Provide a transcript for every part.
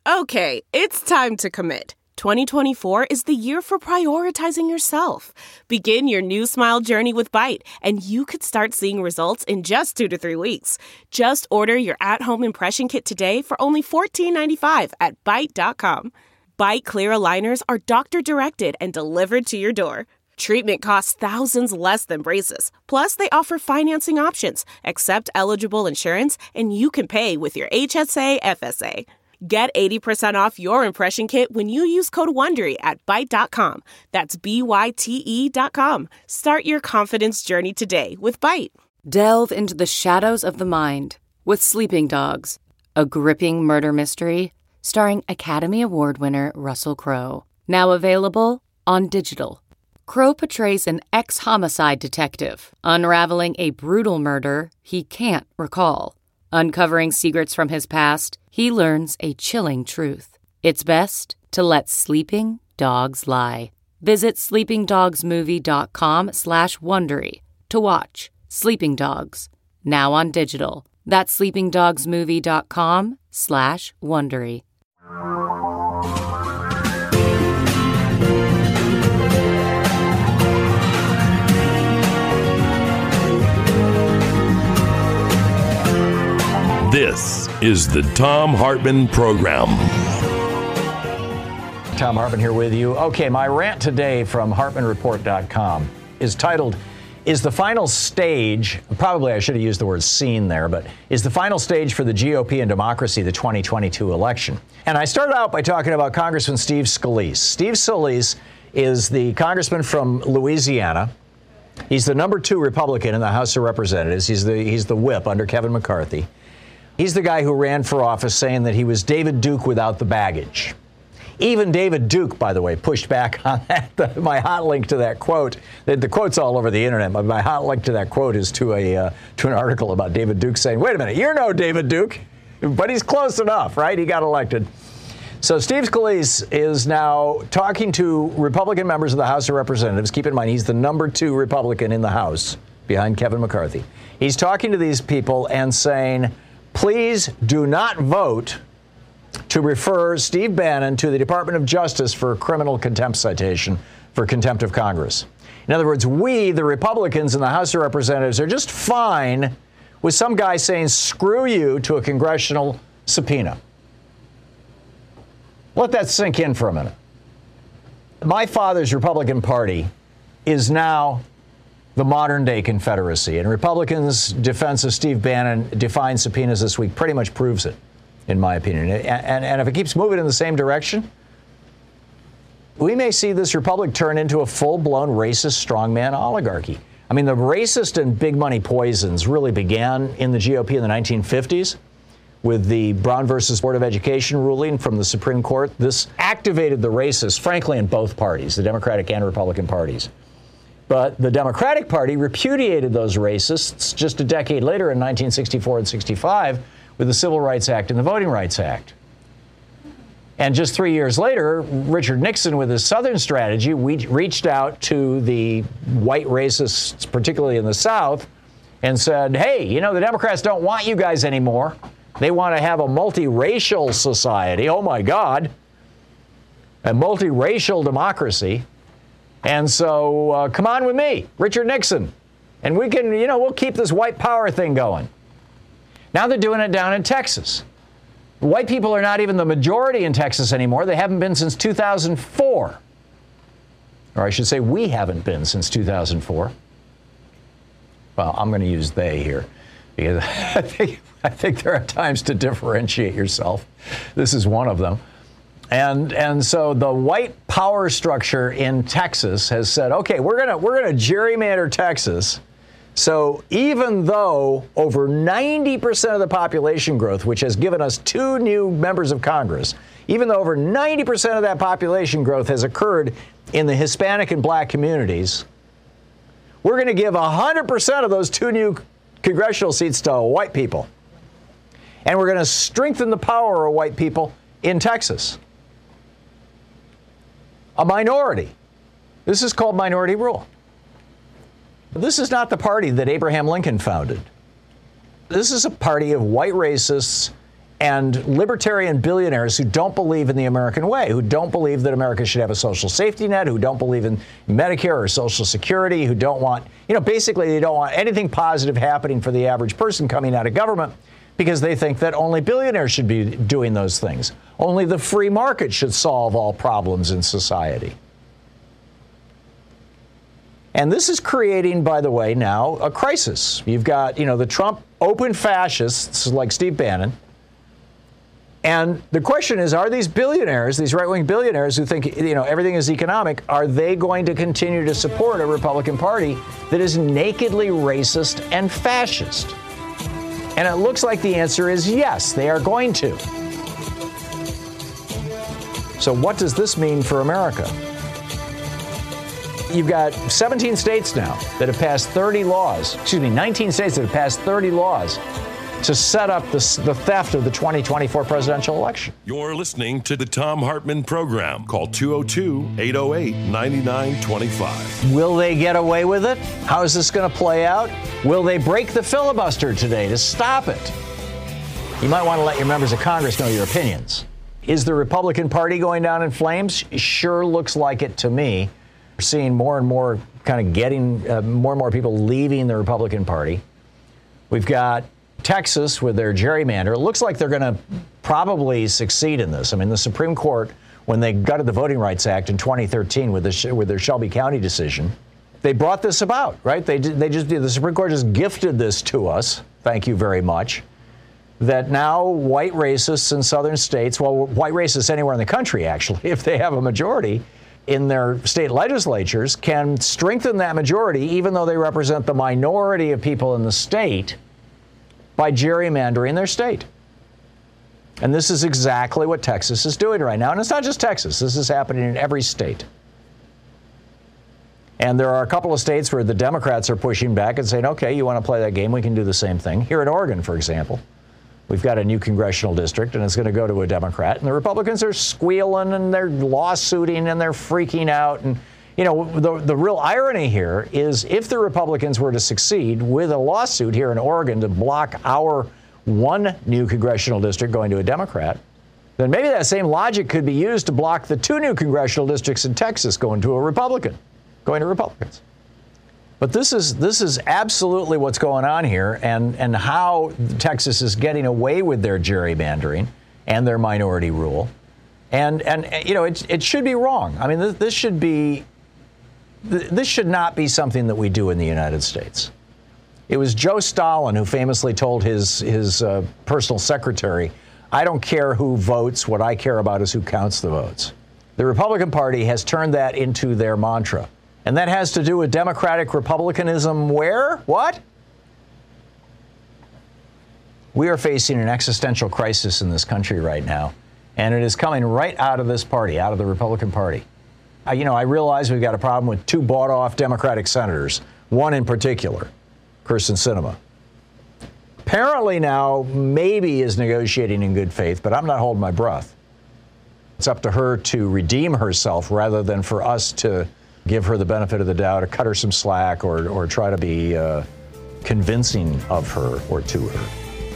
Okay, it's time to commit. 2024 is the year for prioritizing yourself. Begin your new smile journey with Byte, and you could start seeing results in just 2 to 3 weeks. Just order your at-home impression kit today for only $14.95 at Byte.com. Byte Clear aligners are doctor-directed and delivered to your door. Treatment costs thousands less than braces. Plus, they offer financing options, accept eligible insurance, and you can pay with your HSA, FSA. Get 80% off your impression kit when you use code WONDERY at Byte.com. That's BYTE.com. Start your confidence journey today with Byte. Delve into the shadows of the mind with Sleeping Dogs, a gripping murder mystery starring Academy Award winner Russell Crowe. Now available on digital. Crowe portrays an ex-homicide detective unraveling a brutal murder he can't recall. Uncovering secrets from his past, he learns a chilling truth. It's best to let sleeping dogs lie. Visit sleepingdogsmovie.com/Wondery to watch Sleeping Dogs, now on digital. That's sleepingdogsmovie.com/Wondery. This is the Thom Hartmann Program. Thom Hartmann here with you. Okay, my rant today from HartmannReport.com is titled, Is the final stage, probably I should have used the word scene there, but is the final stage for the GOP and democracy the 2022 election? And I started out by talking about Congressman Steve Scalise. Steve Scalise is the congressman from Louisiana. He's the number 2 Republican in the House of Representatives. He's the whip under Kevin McCarthy. He's the guy who ran for office saying that he was David Duke without the baggage. Even David Duke, by the way, pushed back on that. My hot link to that quote, the quote's all over the internet, but my hot link to that quote is to an article about David Duke saying, wait a minute, you're no David Duke, but he's close enough, right? He got elected. So Steve Scalise is now talking to Republican members of the House of Representatives. Keep in mind, he's the number 2 Republican in the House behind Kevin McCarthy. He's talking to these people and saying, please do not vote to refer Steve Bannon to the Department of Justice for a criminal contempt citation for contempt of Congress. In other words, we, the Republicans in the House of Representatives, are just fine with some guy saying, screw you, to a congressional subpoena. Let that sink in for a minute. My father's Republican Party is now the modern-day Confederacy, and Republicans' defense of Steve Bannon defying subpoenas this week pretty much proves it, in my opinion. And if it keeps moving in the same direction, we may see this republic turn into a full-blown racist strongman oligarchy. I mean, the racist and big money poisons really began in the GOP in the 1950s with the Brown versus Board of Education ruling from the Supreme Court. This activated the racists, frankly, in both parties, the Democratic and Republican parties. But the Democratic Party repudiated those racists just a decade later in 1964 and 65 with the Civil Rights Act and the Voting Rights Act. And just 3 years later, Richard Nixon, with his Southern strategy, reached out to the white racists, particularly in the South, and said, hey, you know, the Democrats don't want you guys anymore. They want to have a multiracial society. Oh, my God. A multiracial democracy. And so come on with me, Richard Nixon. And we can, you know, we'll keep this white power thing going. Now they're doing it down in Texas. White people are not even the majority in Texas anymore. They haven't been since 2004. Or I should say we haven't been since 2004. Well, I'm going to use they here because I think there are times to differentiate yourself. This is one of them. And so the white power structure in Texas has said, okay, we're gonna gerrymander Texas. So even though over 90% of the population growth, which has given us 2 new members of Congress, even though over 90% of that population growth has occurred in the Hispanic and black communities, we're going to give 100% of those 2 new congressional seats to white people. And we're going to strengthen the power of white people in Texas. A minority. This is called minority rule. This is not the party that Abraham Lincoln founded. This is a party of white racists and libertarian billionaires who don't believe in the American way, who don't believe that America should have a social safety net, who don't believe in Medicare or Social Security, who don't want, basically they don't want anything positive happening for the average person coming out of government because they think that only billionaires should be doing those things. Only the free market should solve all problems in society. And this is creating, by the way, now a crisis. You've got, the Trump open fascists like Steve Bannon. And the question is, are these billionaires, these right-wing billionaires who think, everything is economic, are they going to continue to support a Republican Party that is nakedly racist and fascist? And it looks like the answer is yes, they are going to. So what does this mean for America? You've got 17 states now that have passed 19 states that have passed 30 laws to set up the theft of the 2024 presidential election. You're listening to the Thom Hartmann Program. Call 202-808-9925. Will they get away with it? How is this going to play out? Will they break the filibuster today to stop it? You might want to let your members of Congress know your opinions. Is the Republican Party going down in flames? Sure looks like it to me. We're seeing more and more kind of getting more and more people leaving the Republican Party. We've got Texas with their gerrymander. It looks like they're going to probably succeed in this. I mean, the Supreme Court, when they gutted the Voting Rights Act in 2013 with their Shelby County decision, they brought this about, right? The Supreme Court just gifted this to us. Thank you very much. That now white racists in southern states, well, white racists anywhere in the country, actually, if they have a majority in their state legislatures, can strengthen that majority, even though they represent the minority of people in the state, by gerrymandering their state. And this is exactly what Texas is doing right now. And it's not just Texas. This is happening in every state. And there are a couple of states where the Democrats are pushing back and saying, okay, you want to play that game, we can do the same thing. Here in Oregon, for example, we've got a new congressional district, and it's going to go to a Democrat. And the Republicans are squealing, and they're lawsuiting, and they're freaking out. And, the real irony here is if the Republicans were to succeed with a lawsuit here in Oregon to block our one new congressional district going to a Democrat, then maybe that same logic could be used to block the two new congressional districts in Texas going to Republicans. But this is absolutely what's going on here, and how Texas is getting away with their gerrymandering and their minority rule. And it should be wrong. I mean, this should not be something that we do in the United States. It was Joe Stalin who famously told his personal secretary, I don't care who votes, what I care about is who counts the votes. The Republican Party has turned that into their mantra. And that has to do with democratic republicanism where? What? We are facing an existential crisis in this country right now. And it is coming right out of this party, out of the Republican Party. I realize we've got a problem with two bought-off Democratic senators, one in particular, Kyrsten Sinema. Apparently now maybe is negotiating in good faith, but I'm not holding my breath. It's up to her to redeem herself rather than for us to give her the benefit of the doubt, or cut her some slack, or try to be convincing of her or to her.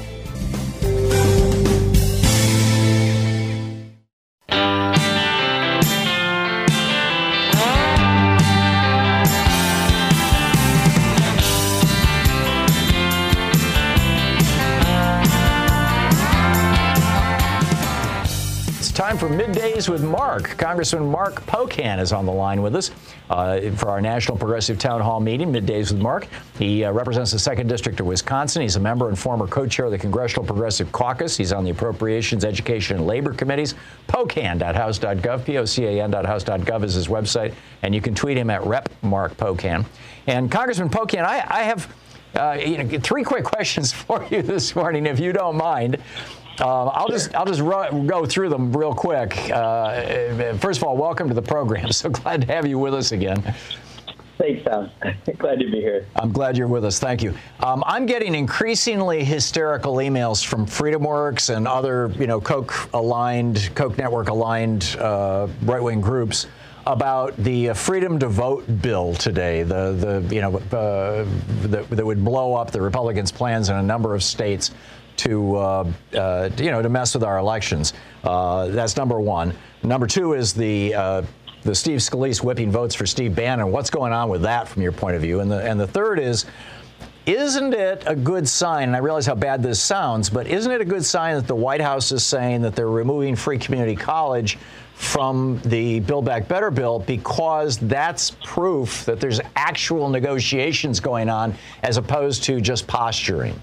Time for Middays with Mark. Congressman Mark Pocan is on the line with us for our National Progressive Town Hall meeting, Middays with Mark. He represents the 2nd District of Wisconsin. He's a member and former co-chair of the Congressional Progressive Caucus. He's on the Appropriations, Education, and Labor Committees. Pocan.house.gov, Pocan.house.gov is his website, and you can tweet him at Rep. Mark Pocan. And Congressman Pocan, I have 3 quick questions for you this morning, if you don't mind. I'll just go through them real quick. First of all, welcome to the program. So glad to have you with us again. Thanks, Tom. Glad to be here. I'm glad you're with us. Thank you. I'm getting increasingly hysterical emails from FreedomWorks and other, Koch network-aligned right-wing groups about the Freedom to Vote bill today, that would blow up the Republicans' plans in a number of states to mess with our elections. That's number one. Number two is the Steve Scalise whipping votes for Steve Bannon. What's going on with that from your point of view? And the third is, isn't it a good sign, and I realize how bad this sounds, but isn't it a good sign that the White House is saying that they're removing free community college from the Build Back Better bill because that's proof that there's actual negotiations going on as opposed to just posturing?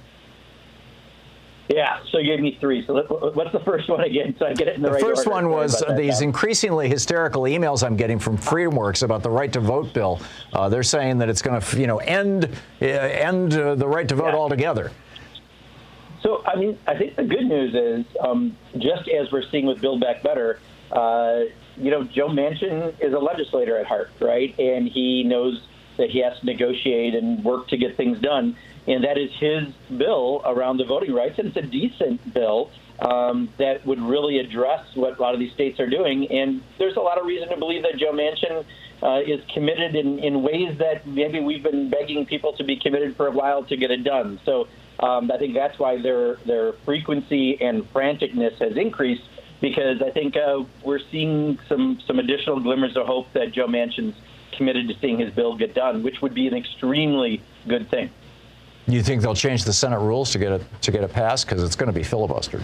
Yeah, so you gave me three. So what's the first one again, so I get it in the right order? The first one was these increasingly hysterical emails I'm getting from FreedomWorks about the right to vote bill. They're saying that it's going to, end the right to vote altogether. So, I mean, I think the good news is, just as we're seeing with Build Back Better, Joe Manchin is a legislator at heart, right? And he knows that he has to negotiate and work to get things done. And that is his bill around the voting rights. And it's a decent bill that would really address what a lot of these states are doing. And there's a lot of reason to believe that Joe Manchin is committed in ways that maybe we've been begging people to be committed for a while to get it done. So I think that's why their frequency and franticness has increased, because I think we're seeing some additional glimmers of hope that Joe Manchin's committed to seeing his bill get done, which would be an extremely good thing. You think they'll change the Senate rules to get it passed, because it's going to be filibustered?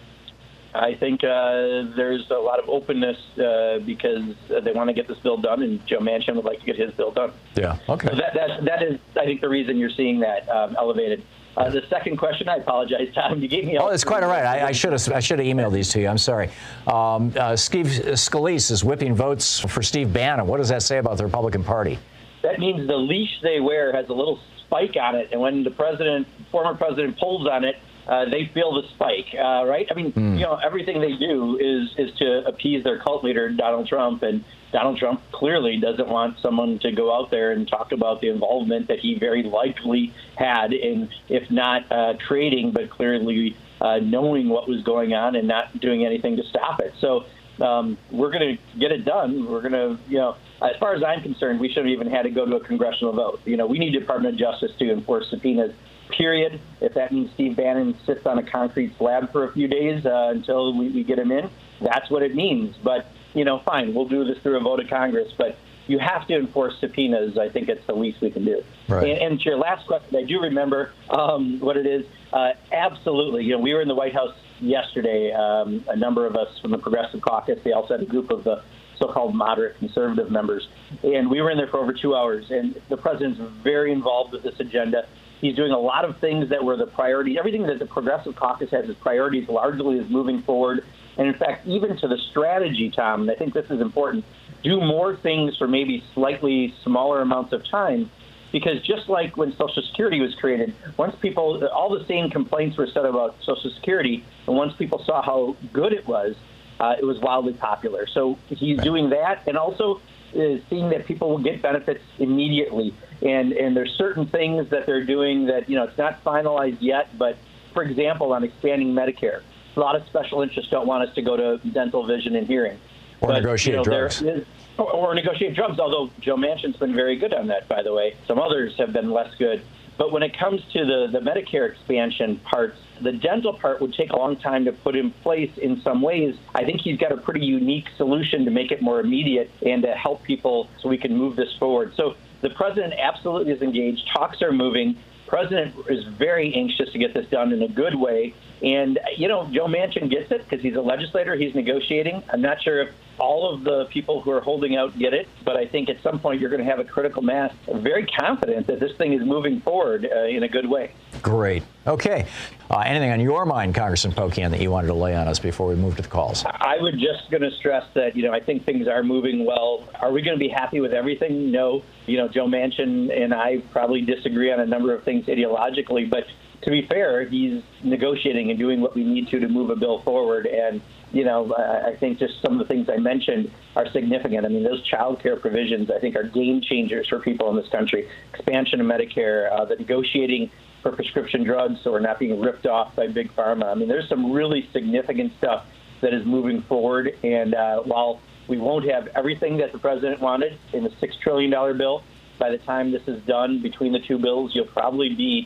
I think there's a lot of openness because they want to get this bill done, and Joe Manchin would like to get his bill done. Yeah. Okay. So that is, I think, the reason you're seeing that elevated. The second question, I apologize, Tom. You gave me. It's quite all right. I should have emailed these to you. I'm sorry. Steve Scalise is whipping votes for Steve Bannon. What does that say about the Republican Party? That means the leash they wear has a little spike on it, and when the former president pulls on it, they feel the spike, right? I mean, everything they do is to appease their cult leader, Donald Trump, and Donald Trump clearly doesn't want someone to go out there and talk about the involvement that he very likely had in, if not trading, but clearly knowing what was going on and not doing anything to stop it. So we're going to get it done. We're going to, as far as I'm concerned, we shouldn't have even had to go to a congressional vote. We need Department of Justice to enforce subpoenas, period. If that means Steve Bannon sits on a concrete slab for a few days until we get him in, that's what it means. But, fine, we'll do this through a vote of Congress. But you have to enforce subpoenas. I think it's the least we can do. Right. And to your last question, I do remember what it is. Absolutely. We were in the White House yesterday, a number of us from the Progressive Caucus. They also had a group of the so-called moderate conservative members. And we were in there for over 2 hours. And the president's very involved with this agenda. He's doing a lot of things that were the priority. Everything that the Progressive Caucus has as priorities largely is moving forward. And in fact, even to the strategy, Tom, and I think this is important, do more things for maybe slightly smaller amounts of time. Because just like when Social Security was created, once people, all the same complaints were said about Social Security, and once people saw how good it was wildly popular. So he's doing that, and also seeing that people will get benefits immediately. And there's certain things that they're doing that, it's not finalized yet, but for example, on expanding Medicare, a lot of special interests don't want us to go to dental, vision, and hearing. Or negotiate drugs. Or negotiate drugs, although Joe Manchin's been very good on that, by the way. Some others have been less good. But when it comes to the Medicare expansion parts, the dental part would take a long time to put in place in some ways. I think he's got a pretty unique solution to make it more immediate and to help people so we can move this forward. So the president absolutely is engaged. Talks are moving. President is very anxious to get this done in a good way. And, Joe Manchin gets it because he's a legislator. He's negotiating. I'm not sure if all of the people who are holding out get it, but I think at some point you're going to have a critical mass. I'm very confident that this thing is moving forward in a good way. Great. Okay. Anything on your mind, Congressman Pocan, that you wanted to lay on us before we move to the calls? I was just going to stress that, I think things are moving well. Are we going to be happy with everything? No. Joe Manchin and I probably disagree on a number of things ideologically, but to be fair, he's negotiating and doing what we need to move a bill forward. And, I think just some of the things I mentioned are significant. I mean, those child care provisions, I think, are game changers for people in this country. Expansion of Medicare, the negotiating for prescription drugs so we're not being ripped off by Big Pharma. I mean, there's some really significant stuff that is moving forward. And while we won't have everything that the president wanted in the $6 trillion bill, by the time this is done between the two bills, you'll probably be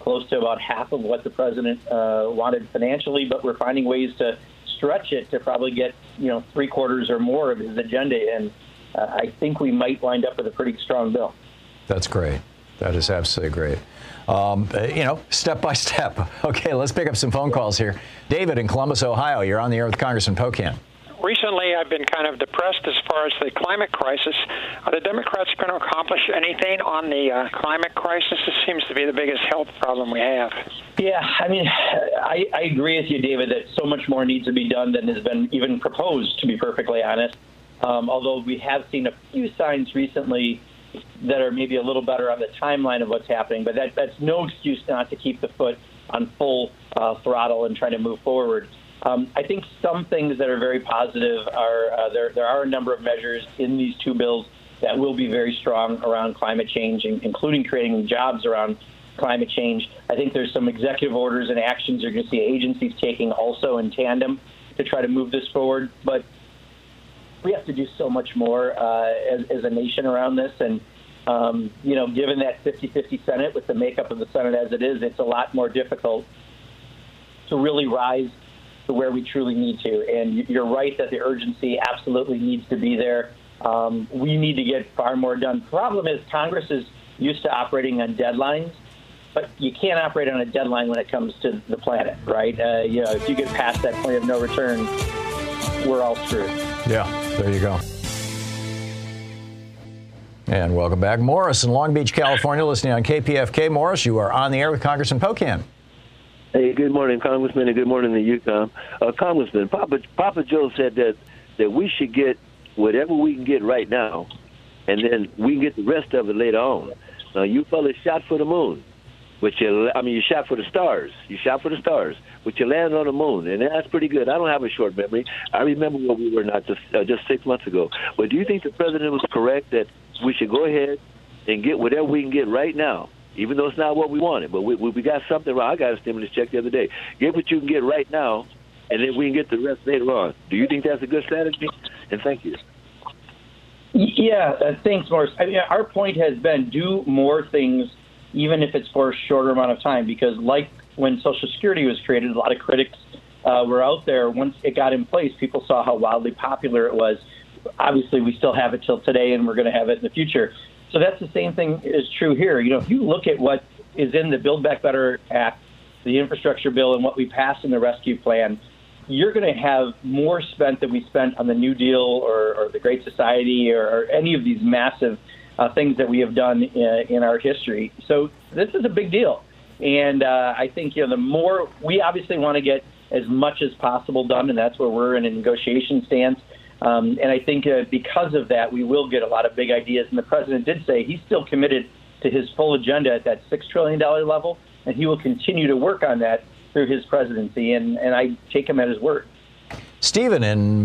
close to about half of what the president wanted financially, but we're finding ways to stretch it to probably get, 3/4 or more of his agenda. And I think we might wind up with a pretty strong bill. That's great. That is absolutely great. Step by step. Okay, let's pick up some phone calls here. David in Columbus, Ohio, you're on the air with Congressman Pocan. Recently, I've been kind of depressed as far as the climate crisis. Are the Democrats going to accomplish anything on the climate crisis? This seems to be the biggest health problem we have. Yeah, I agree with you, David, that so much more needs to be done than has been even proposed, to be perfectly honest. Although we have seen a few signs recently that are maybe a little better on the timeline of what's happening, but that's no excuse not to keep the foot on full throttle and trying to move forward. I think some things that are very positive are there are a number of measures in these two bills that will be very strong around climate change, including creating jobs around climate change. I think there's some executive orders and actions you're going to see agencies taking also in tandem to try to move this forward. But we have to do so much more as a nation around this. And, given that 50-50 Senate with the makeup of the Senate as it is, it's a lot more difficult to really rise to where we truly need to. And you're right that the urgency absolutely needs to be there. We need to get far more done. The problem is Congress is used to operating on deadlines, but you can't operate on a deadline when it comes to the planet, right? If you get past that point of no return, we're all screwed. Yeah, there you go. And welcome back. Morris in Long Beach, California, listening on KPFK. Morris, you are on the air with Congressman Pocan. Hey, good morning, Congressman, and good morning to you, Tom. Congressman, Papa Joe said that we should get whatever we can get right now, and then we can get the rest of it later on. Now, you fellas shot for the moon, you shot for the stars. You shot for the stars, but you landed on the moon, and that's pretty good. I don't have a short memory. I remember where we were not just 6 months ago. But do you think the president was correct that we should go ahead and get whatever we can get right now, even though it's not what we wanted? But we got something wrong. I got a stimulus check the other day. Get what you can get right now, and then we can get the rest later on. Do you think that's a good strategy? And thank you. Yeah, thanks, Morris. Our point has been do more things, even if it's for a shorter amount of time, because like when Social Security was created, a lot of critics were out there. Once it got in place, people saw how wildly popular it was. Obviously, we still have it till today, and we're going to have it in the future. So that's the same thing is true here. If you look at what is in the Build Back Better Act, the infrastructure bill, and what we passed in the rescue plan, you're going to have more spent than we spent on the New Deal or the Great Society or any of these massive things that we have done in our history. So this is a big deal. And I think, the more we obviously want to get as much as possible done, and that's where we're in a negotiation stance. And I think because of that, we will get a lot of big ideas. And the president did say he's still committed to his full agenda at that $6 trillion level, and he will continue to work on that through his presidency. And I take him at his word. Stephen in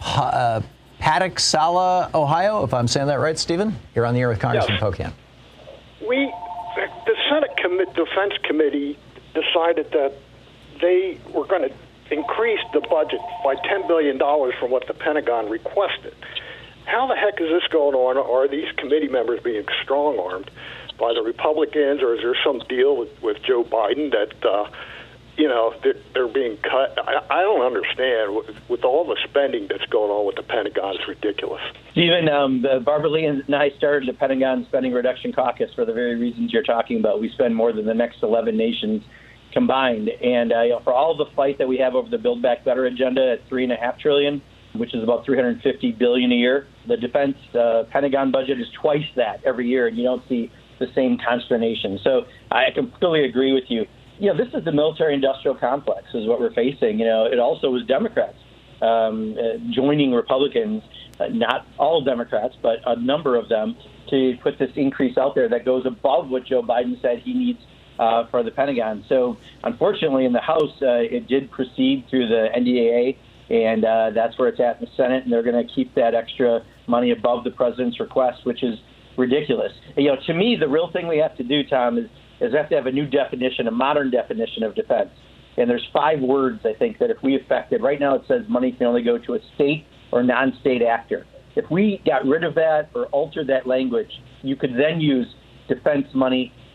Patuxala, Ohio, if I'm saying that right, Stephen? You're on the air with Congressman Pocan. The Senate Defense Committee decided that they were going to increase the budget by $10 billion from what the Pentagon requested. How the heck is this going on? Are these committee members being strong-armed by the Republicans, or is there some deal with Joe Biden that, they're being cut? I don't understand. With all the spending that's going on with the Pentagon, it's ridiculous. Stephen, Barbara Lee and I started the Pentagon Spending Reduction Caucus for the very reasons you're talking about. We spend more than the next 11 nations combined. And for all the fight that we have over the Build Back Better agenda at $3.5 trillion, which is about $350 billion a year, the defense Pentagon budget is twice that every year, and you don't see the same consternation. So I completely agree with you. This is the military-industrial complex is what we're facing. It also was Democrats joining Republicans, not all Democrats, but a number of them, to put this increase out there that goes above what Joe Biden said he needs for the Pentagon. So unfortunately, in the House, it did proceed through the NDAA, and that's where it's at in the Senate, and they're going to keep that extra money above the president's request, which is ridiculous. To me, the real thing we have to do, Tom, is we have to have a new definition, a modern definition of defense. And there's 5 words, I think, that if we effected, right now it says money can only go to a state or non-state actor. If we got rid of that or altered that language, you could then use defense money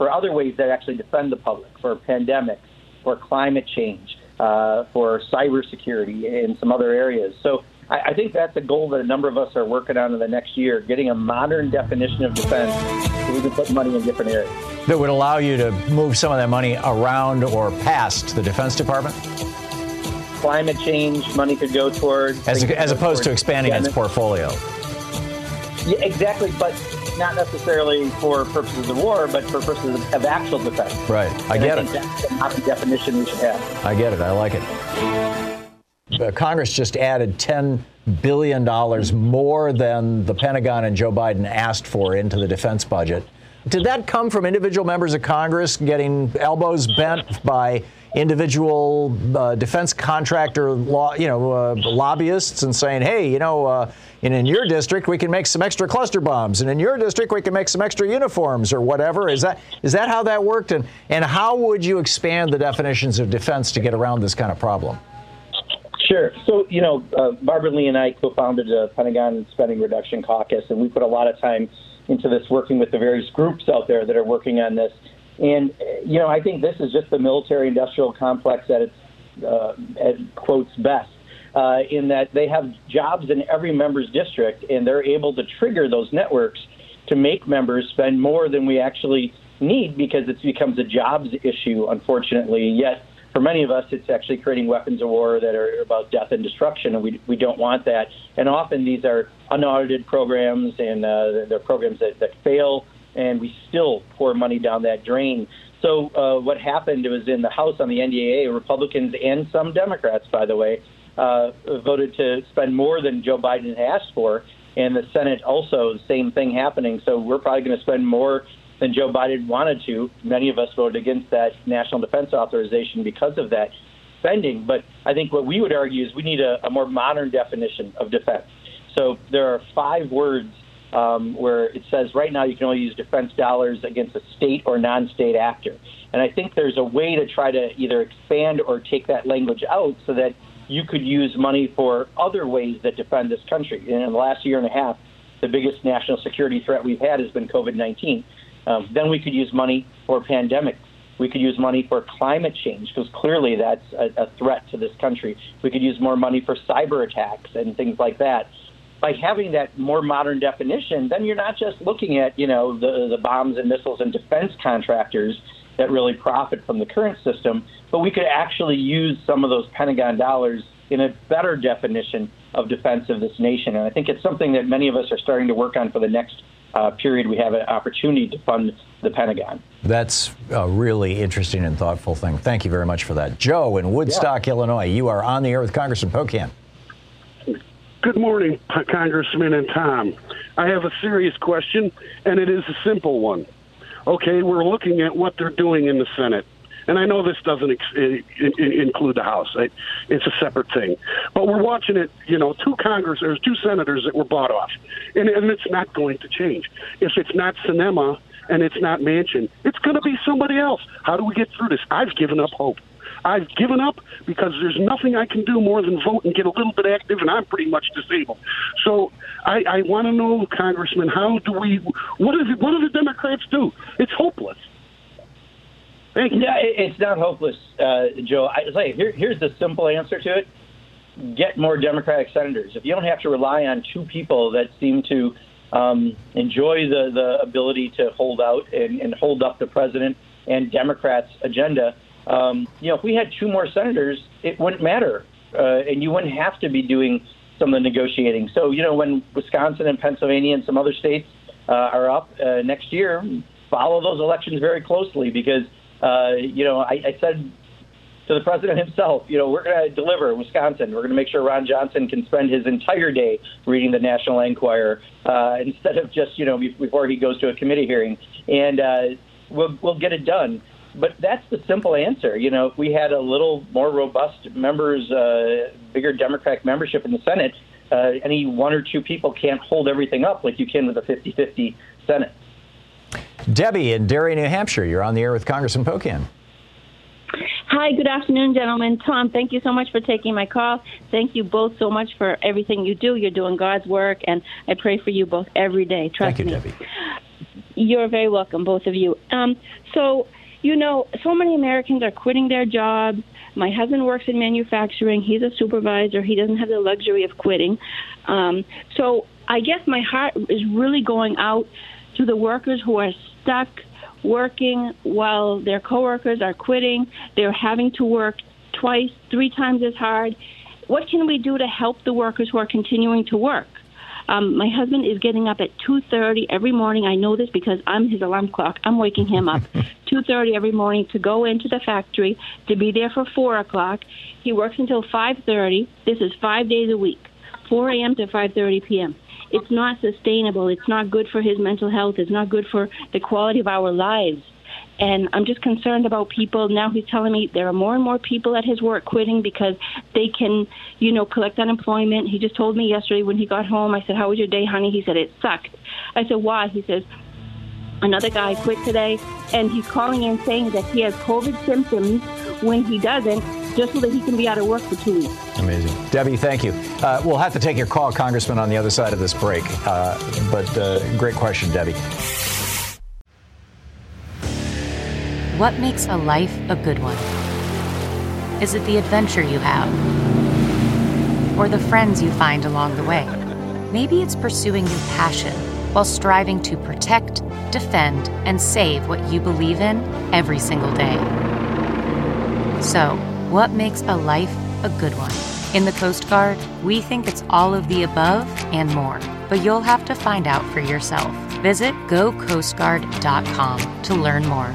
for other ways that actually defend the public, for pandemics, for climate change, for cybersecurity, and some other areas. So I think that's a goal that a number of us are working on in the next year, getting a modern definition of defense so we can put money in different areas. That would allow you to move some of that money around or past the Defense Department? Climate change money could go towards... As opposed to expanding its portfolio. Yeah, exactly, but not necessarily for purposes of war, but for purposes of actual defense. Right. I get it. That's the modern definition we should have. I get it. I like it. Congress just added $10 billion more than the Pentagon and Joe Biden asked for into the defense budget. Did that come from individual members of Congress getting elbows bent by individual defense contractor lobbyists and saying, hey, in your district we can make some extra cluster bombs, and in your district we can make some extra uniforms or whatever? Is that how that worked? And how would you expand the definitions of defense to get around this kind of problem? Sure. So, Barbara Lee and I co-founded the Pentagon Spending Reduction Caucus, and we put a lot of time into this, working with the various groups out there that are working on this. And, I think this is just the military-industrial complex at its quotes best, in that they have jobs in every member's district, and they're able to trigger those networks to make members spend more than we actually need, because it becomes a jobs issue, unfortunately. Yet, for many of us, it's actually creating weapons of war that are about death and destruction, and we don't want that. And often these are unaudited programs, and they're programs that fail, and we still pour money down that drain. So what happened was in the House on the NDAA, Republicans and some Democrats, by the way, voted to spend more than Joe Biden asked for, and the Senate also, the same thing happening. So we're probably going to spend more than Joe Biden wanted to. Many of us voted against that national defense authorization because of that spending. But I think what we would argue is we need a more modern definition of defense. So there are 5 words where it says right now you can only use defense dollars against a state or non-state actor. And I think there's a way to try to either expand or take that language out so that you could use money for other ways that defend this country. And in the last year and a half, the biggest national security threat we've had has been COVID-19. Then we could use money for pandemics. We could use money for climate change, because clearly that's a threat to this country. We could use more money for cyber attacks and things like that. By having that more modern definition, then you're not just looking at, the bombs and missiles and defense contractors that really profit from the current system, but we could actually use some of those Pentagon dollars in a better definition of defense of this nation. And I think it's something that many of us are starting to work on for the next period we have an opportunity to fund the Pentagon. That's a really interesting and thoughtful thing. Thank you very much for that. Joe in Woodstock, Illinois, you are on the air with Congressman Pocan. Good morning, Congressman and Tom. I have a serious question, and it is a simple one. Okay, we're looking at what they're doing in the Senate. And I know this doesn't include the House. It's a separate thing. But we're watching it, there's 2 senators that were bought off. And it's not going to change. If it's not Sinema and it's not Manchin, it's going to be somebody else. How do we get through this? I've given up hope. I've given up because there's nothing I can do more than vote and get a little bit active, and I'm pretty much disabled. So I want to know, Congressman, what do the Democrats do? It's hopeless. Thank you. Yeah, it's not hopeless, Joe. Here's the simple answer to it. Get more Democratic senators. If you don't have to rely on 2 people that seem to enjoy the ability to hold out and hold up the president and Democrats' agenda, if we had 2 more senators, it wouldn't matter, and you wouldn't have to be doing some of the negotiating. So, when Wisconsin and Pennsylvania and some other states are up next year, follow those elections very closely, because I said to the president himself, we're going to deliver in Wisconsin. We're going to make sure Ron Johnson can spend his entire day reading the National Enquirer instead of just, before he goes to a committee hearing. And we'll get it done. But that's the simple answer. If we had a little more robust members, bigger Democratic membership in the Senate, any 1 or 2 people can't hold everything up like you can with a 50-50 Senate. Debbie in Derry, New Hampshire, you're on the air with Congressman Pocan. Hi, good afternoon, gentlemen. Tom, thank you so much for taking my call. Thank you both so much for everything you do. You're doing God's work, and I pray for you both every day. Trust me. Thank you, Debbie. You're very welcome, both of you. So many Americans are quitting their jobs. My husband works in manufacturing. He's a supervisor. He doesn't have the luxury of quitting. So I guess my heart is really going out to the workers who are stuck working while their coworkers are quitting. They're having to work twice, 3 times as hard. What can we do to help the workers who are continuing to work? My husband is getting up at 2:30 every morning. I know this because I'm his alarm clock. I'm waking him up 2:30 every morning to go into the factory, to be there for 4 o'clock. He works until 5:30. This is 5 days a week, 4 a.m. to 5:30 p.m. It's not sustainable. It's not good for his mental health. It's not good for the quality of our lives. And I'm just concerned about people. Now he's telling me there are more and more people at his work quitting because they can, collect unemployment. He just told me yesterday when he got home, I said, "How was your day, honey?" He said, "It sucked." I said, "Why?" He says, "Another guy quit today, and he's calling in saying that he has COVID symptoms when he doesn't, just so that he can be out of work for 2 weeks." Amazing. Debbie, thank you. We'll have to take your call, Congressman, on the other side of this break. But great question, Debbie. What makes a life a good one? Is it the adventure you have? Or the friends you find along the way? Maybe it's pursuing your passion while striving to protect, defend, and save what you believe in every single day. So, what makes a life a good one? In the Coast Guard, we think it's all of the above and more, but you'll have to find out for yourself. Visit gocoastguard.com to learn more.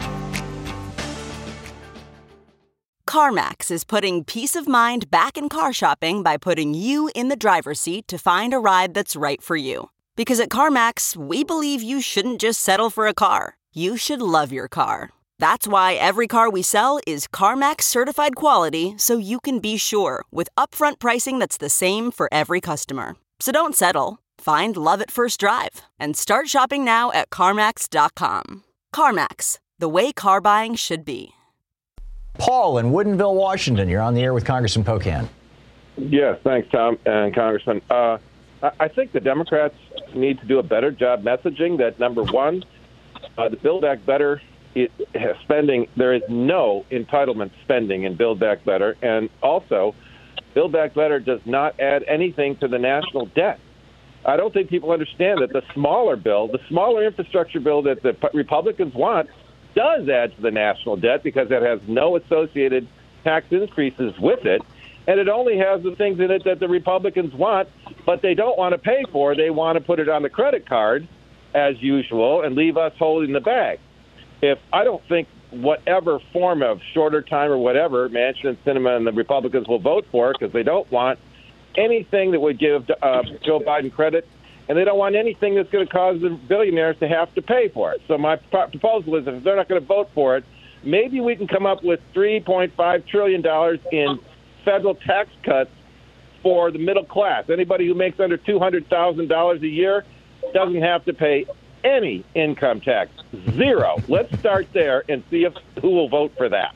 CarMax is putting peace of mind back in car shopping by putting you in the driver's seat to find a ride that's right for you. Because at CarMax, we believe you shouldn't just settle for a car. You should love your car. That's why every car we sell is CarMax certified quality, so you can be sure with upfront pricing that's the same for every customer. So don't settle. Find love at first drive and start shopping now at CarMax.com. CarMax, the way car buying should be. Paul in Woodinville, Washington. You're on the air with Congressman Pocan. Yes, thanks, Tom and Congressman. I think the Democrats need to do a better job messaging that, number one, the Build Back Better spending, there is no entitlement spending in Build Back Better. And also, Build Back Better does not add anything to the national debt. I don't think people understand that the smaller bill, the smaller infrastructure bill that the Republicans want, does add to the national debt because it has no associated tax increases with it, and it only has the things in it that the Republicans want, but they don't want to pay for. They want to put it on the credit card, as usual, and leave us holding the bag. I don't think whatever form of shorter time or whatever, Manchin and Sinema and the Republicans will vote for because they don't want anything that would give Joe Biden credit, and they don't want anything that's going to cause the billionaires to have to pay for it. So my proposal is if they're not going to vote for it, maybe we can come up with $3.5 trillion in federal tax cuts for the middle class. Anybody who makes under $200,000 a year doesn't have to pay any income tax. Zero. Let's start there and see who will vote for that.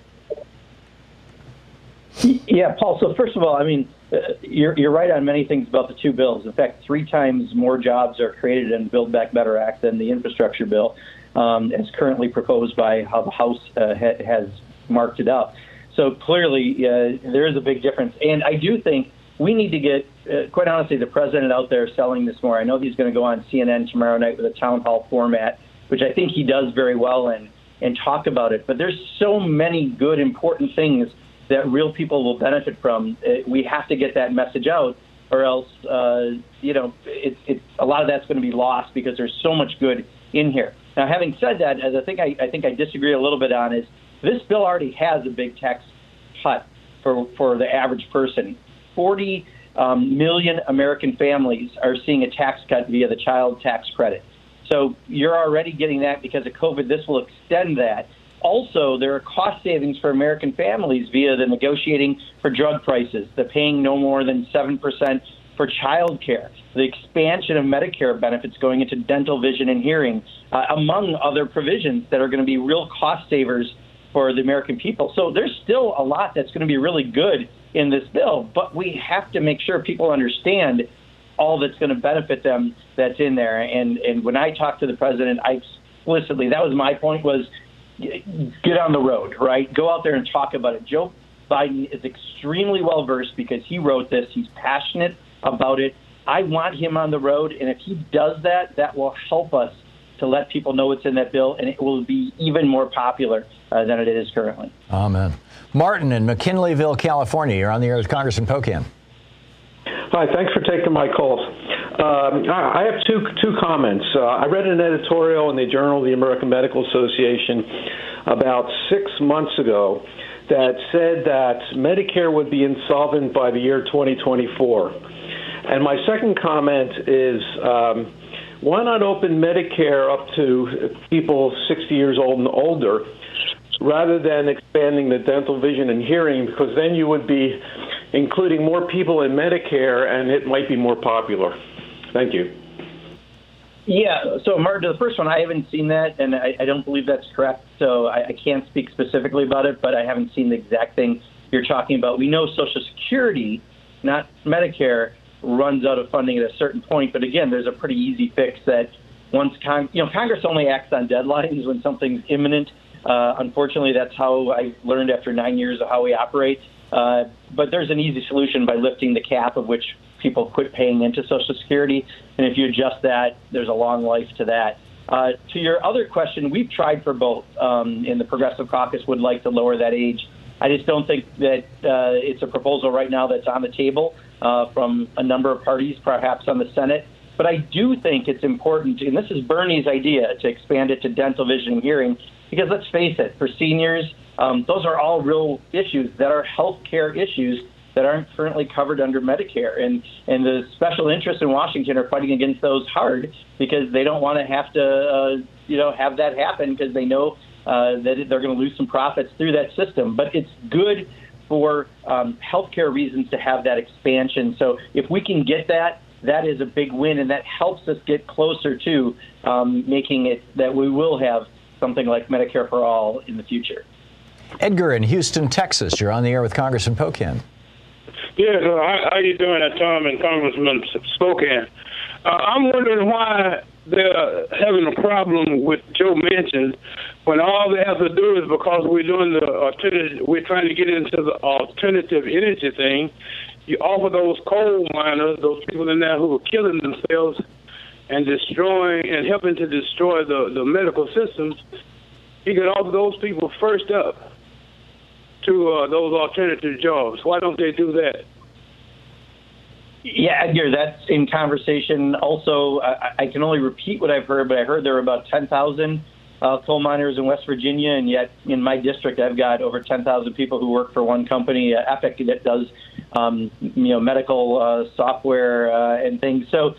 Yeah, Paul. So first of all, I mean, you're right on many things about the two bills. In fact, 3 times more jobs are created in Build Back Better Act than the infrastructure bill, as currently proposed by how the House has marked it up. So clearly, there is a big difference. And I do think we need to get, quite honestly, the president out there selling this more. I know he's going to go on CNN tomorrow night with a town hall format, which I think he does very well and talk about it. But there's so many good, important things that real people will benefit from. We have to get that message out, or else, a lot of that's going to be lost because there's so much good in here. Now, having said that, as I think I disagree a little bit on is this bill already has a big tax cut for the average person. 40 million American families are seeing a tax cut via the child tax credit. So you're already getting that because of COVID. This will extend that. Also, there are cost savings for American families via the negotiating for drug prices, the paying no more than 7% for child care, the expansion of Medicare benefits going into dental, vision, and hearing, among other provisions that are going to be real cost savers for the American people. So there's still a lot that's going to be really good in this bill, but we have to make sure people understand all that's going to benefit them that's in there. And when I talk to the president, I explicitly. That was my point, was get on the road, right? Go out there and talk about it. Joe Biden is extremely well-versed because he wrote this. He's passionate about it. I want him on the road, and if he does that, that will help us to let people know what's in that bill, and it will be even more popular than it is currently. Amen. Martin in McKinleyville, California. You're on the air with Congressman Pocan. Hi, thanks for taking my calls. I have two comments. I read an editorial in the Journal of the American Medical Association about 6 months ago that said that Medicare would be insolvent by the year 2024. And my second comment is, why not open Medicare up to people 60 years old and older, rather than expanding the dental, vision, and hearing, because then you would be including more people in Medicare, and it might be more popular. Thank you. Yeah, so Martin, to the first one, I haven't seen that, and I don't believe that's correct, so I can't speak specifically about it, but I haven't seen the exact thing you're talking about. We know Social Security, not Medicare, runs out of funding at a certain point, but again, there's a pretty easy fix that once Congress only acts on deadlines when something's imminent. Unfortunately, that's how I learned after 9 years of how we operate. But there's an easy solution by lifting the cap of which people quit paying into Social Security. And if you adjust that, there's a long life to that. To your other question, we've tried for both, and the Progressive Caucus would like to lower that age. I just don't think that it's a proposal right now that's on the table from a number of parties, perhaps on the Senate. But I do think it's important, and this is Bernie's idea, to expand it to dental, vision, and hearing, because let's face it, for seniors, those are all real issues that are health care issues that aren't currently covered under Medicare. And the special interests in Washington are fighting against those hard because they don't want to have to, have that happen, because they know that they're going to lose some profits through that system. But it's good for healthcare reasons to have that expansion. So if we can get that, that is a big win, and that helps us get closer to making it that we will have something like Medicare for all in the future. Edgar in Houston, Texas. You're on the air with Congressman Pocan. Yes, how you doing, Tom and Congressman Pocan? I'm wondering why they're having a problem with Joe Manchin when all they have to do is, because we're doing the alternative, we're trying to get into the alternative energy thing. You offer those coal miners, those people in there who are killing themselves and destroying and helping to destroy the medical systems. You could offer those people first up to those alternative jobs. Why don't they do that? Yeah, Edgar, that's in conversation. Also, I can only repeat what I've heard, but I heard there were about 10,000 coal miners in West Virginia, and yet in my district, I've got over 10,000 people who work for one company, Epic, that does medical software and things. So,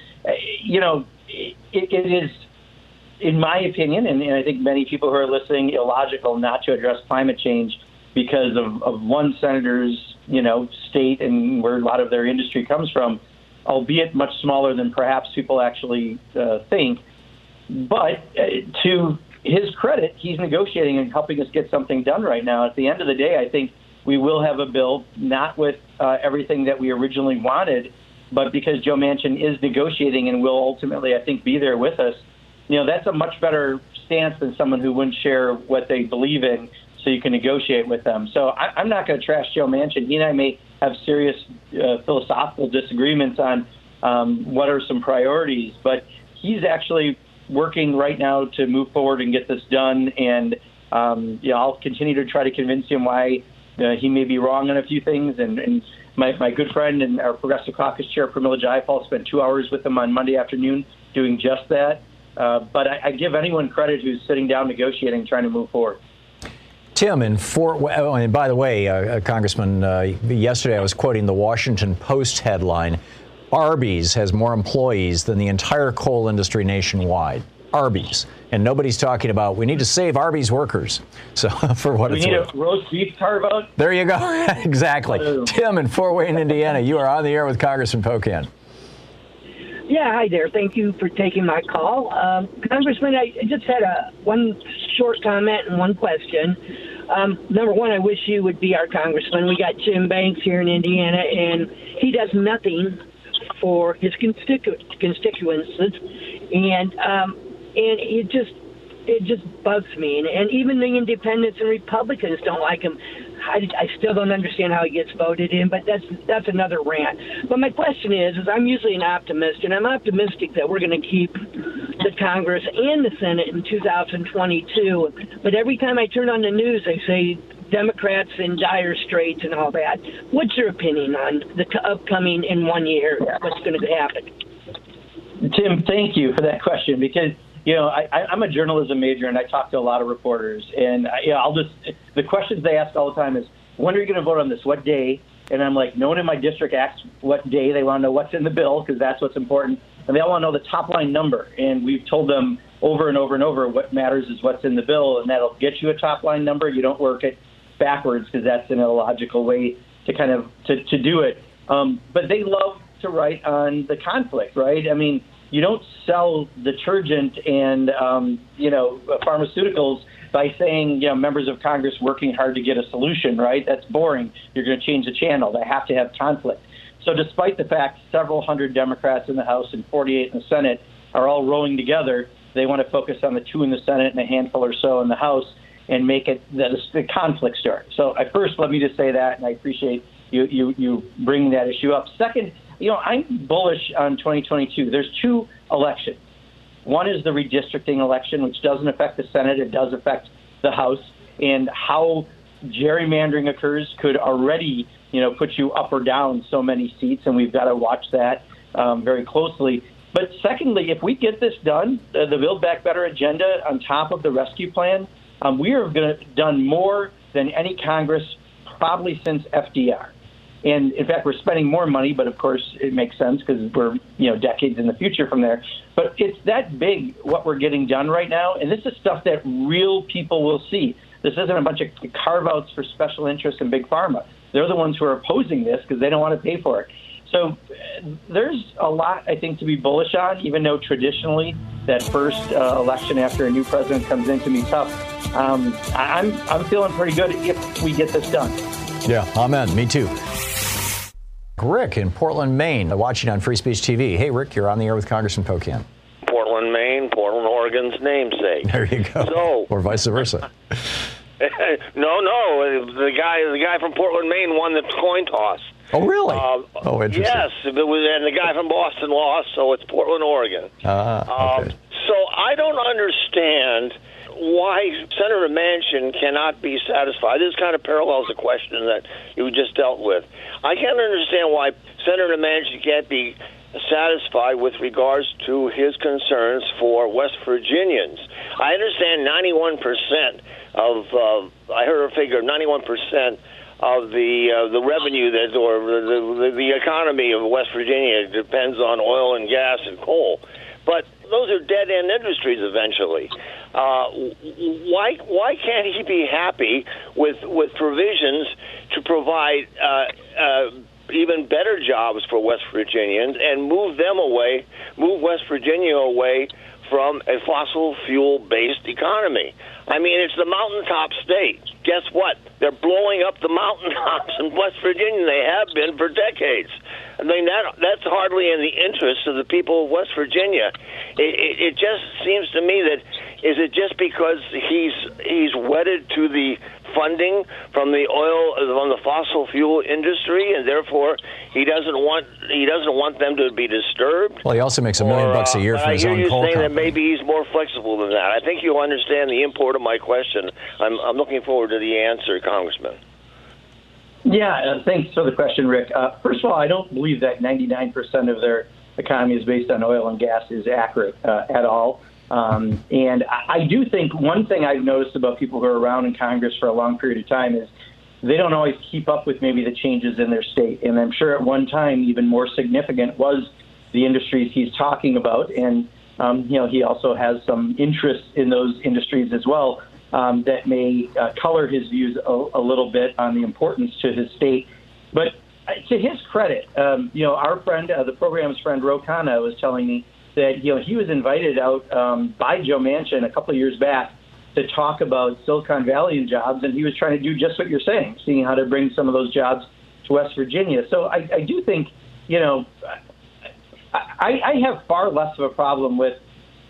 it is, in my opinion, and I think many people who are listening, illogical not to address climate change because of one senator's, state and where a lot of their industry comes from, albeit much smaller than perhaps people actually think. But to his credit, he's negotiating and helping us get something done right now. At the end of the day, I think we will have a bill, not with everything that we originally wanted, but because Joe Manchin is negotiating and will ultimately, I think, be there with us. That's a much better stance than someone who wouldn't share what they believe in, so you can negotiate with them. So I'm not going to trash Joe Manchin. He and I may have serious philosophical disagreements on what are some priorities, but he's actually working right now to move forward and get this done. And I'll continue to try to convince him why he may be wrong on a few things. And my good friend and our Progressive Caucus Chair, Pramila Jayapal, spent 2 hours with him on Monday afternoon doing just that. But I give anyone credit who's sitting down negotiating, trying to move forward. Tim in and by the way, Congressman, yesterday I was quoting the Washington Post headline, Arby's has more employees than the entire coal industry nationwide. Arby's. And nobody's talking about, we need to save Arby's workers. So for what it's worth. We need a roast beef carve-out? There you go. Exactly. Tim in Fort Wayne, Indiana, you are on the air with Congressman Pocan. Yeah, hi there. Thank you for taking my call. Congressman, I just had one short comment and one question. Number one, I wish you would be our congressman. We got Jim Banks here in Indiana, and he does nothing for his constituents. And it just, it just bugs me. And even the independents and Republicans don't like him. I still don't understand how he gets voted in, but that's another rant. But my question is I'm usually an optimist, and I'm optimistic that we're going to keep the Congress and the Senate in 2022. But every time I turn on the news, they say Democrats in dire straits and all that. What's your opinion on the upcoming in 1 year? What's going to happen? Tim, thank you for that question, because I'm a journalism major and I talk to a lot of reporters, and the questions they ask all the time is, when are you going to vote on this? What day? And I'm like, no one in my district asks what day. They want to know what's in the bill, because that's what's important. And they all want to know the top line number. And we've told them over and over and over, what matters is what's in the bill, and that'll get you a top line number. You don't work it backwards, because that's an illogical way to kind of to do it. But they love to write on the conflict, right? I mean, you don't sell detergent and, pharmaceuticals by saying, members of Congress working hard to get a solution, right? That's boring. You're going to change the channel. They have to have conflict. So despite the fact several hundred Democrats in the House and 48 in the Senate are all rowing together, they want to focus on the 2 in the Senate and a handful or so in the House and make it the conflict start. So first, let me just say that, and I appreciate you bringing that issue up. Second, I'm bullish on 2022. There's 2 elections. One is the redistricting election, which doesn't affect the Senate. It does affect the House. And how gerrymandering occurs could already, put you up or down so many seats, and we've got to watch that very closely. But secondly, if we get this done, the Build Back Better agenda on top of the rescue plan, we are going to done more than any Congress probably since FDR. And in fact, we're spending more money, but of course it makes sense because we're, decades in the future from there. But it's that big what we're getting done right now. And this is stuff that real people will see. This isn't a bunch of carve-outs for special interests in Big Pharma. They're the ones who are opposing this because they don't want to pay for it. So there's a lot, I think, to be bullish on, even though traditionally that first election after a new president comes in can be tough. I'm feeling pretty good if we get this done. Yeah, amen. Me too. Rick in Portland, Maine, watching on Free Speech TV. Hey, Rick, you're on the air with Congressman Pocan. Portland, Maine, Portland, Oregon's namesake. There you go. So, or vice versa. No, the guy from Portland, Maine won the coin toss. Oh, really? Interesting. Yes, and the guy from Boston lost, so it's Portland, Oregon. Okay. So I don't understand why Senator Manchin cannot be satisfied. This kind of parallels the question that you just dealt with. I can't understand why Senator Manchin can't be satisfied with regards to his concerns for West Virginians. I understand 91% of, I heard a figure, 91% of the revenue that, or the economy of West Virginia depends on oil and gas and coal. But those are dead-end industries eventually. Why can't he be happy with provisions to provide even better jobs for West Virginians and move West Virginia away from a fossil fuel-based economy? I mean, it's the mountaintop state. Guess what? They're blowing up the mountaintops in West Virginia. They have been for decades. I mean, that's hardly in the interest of the people of West Virginia. It just seems to me that, is it just because he's wedded to the funding from the fossil fuel industry, and therefore he doesn't want them to be disturbed? Well, he also makes $1 million a year from his own coal company. I hear you saying that maybe he's more flexible than that. I think you'll understand the import of my question. I'm looking forward to the answer, Congressman. Yeah, thanks for the question, Rick. First of all, I don't believe that 99% of their economy is based on oil and gas is accurate at all. And I do think one thing I've noticed about people who are around in Congress for a long period of time is they don't always keep up with maybe the changes in their state. And I'm sure at one time even more significant was the industries he's talking about. And, he also has some interest in those industries as well. That may color his views a little bit on the importance to his state. But to his credit, our friend, the program's friend, Ro Khanna, was telling me that, he was invited out by Joe Manchin a couple of years back to talk about Silicon Valley and jobs, and he was trying to do just what you're saying, seeing how to bring some of those jobs to West Virginia. So I do think, I have far less of a problem with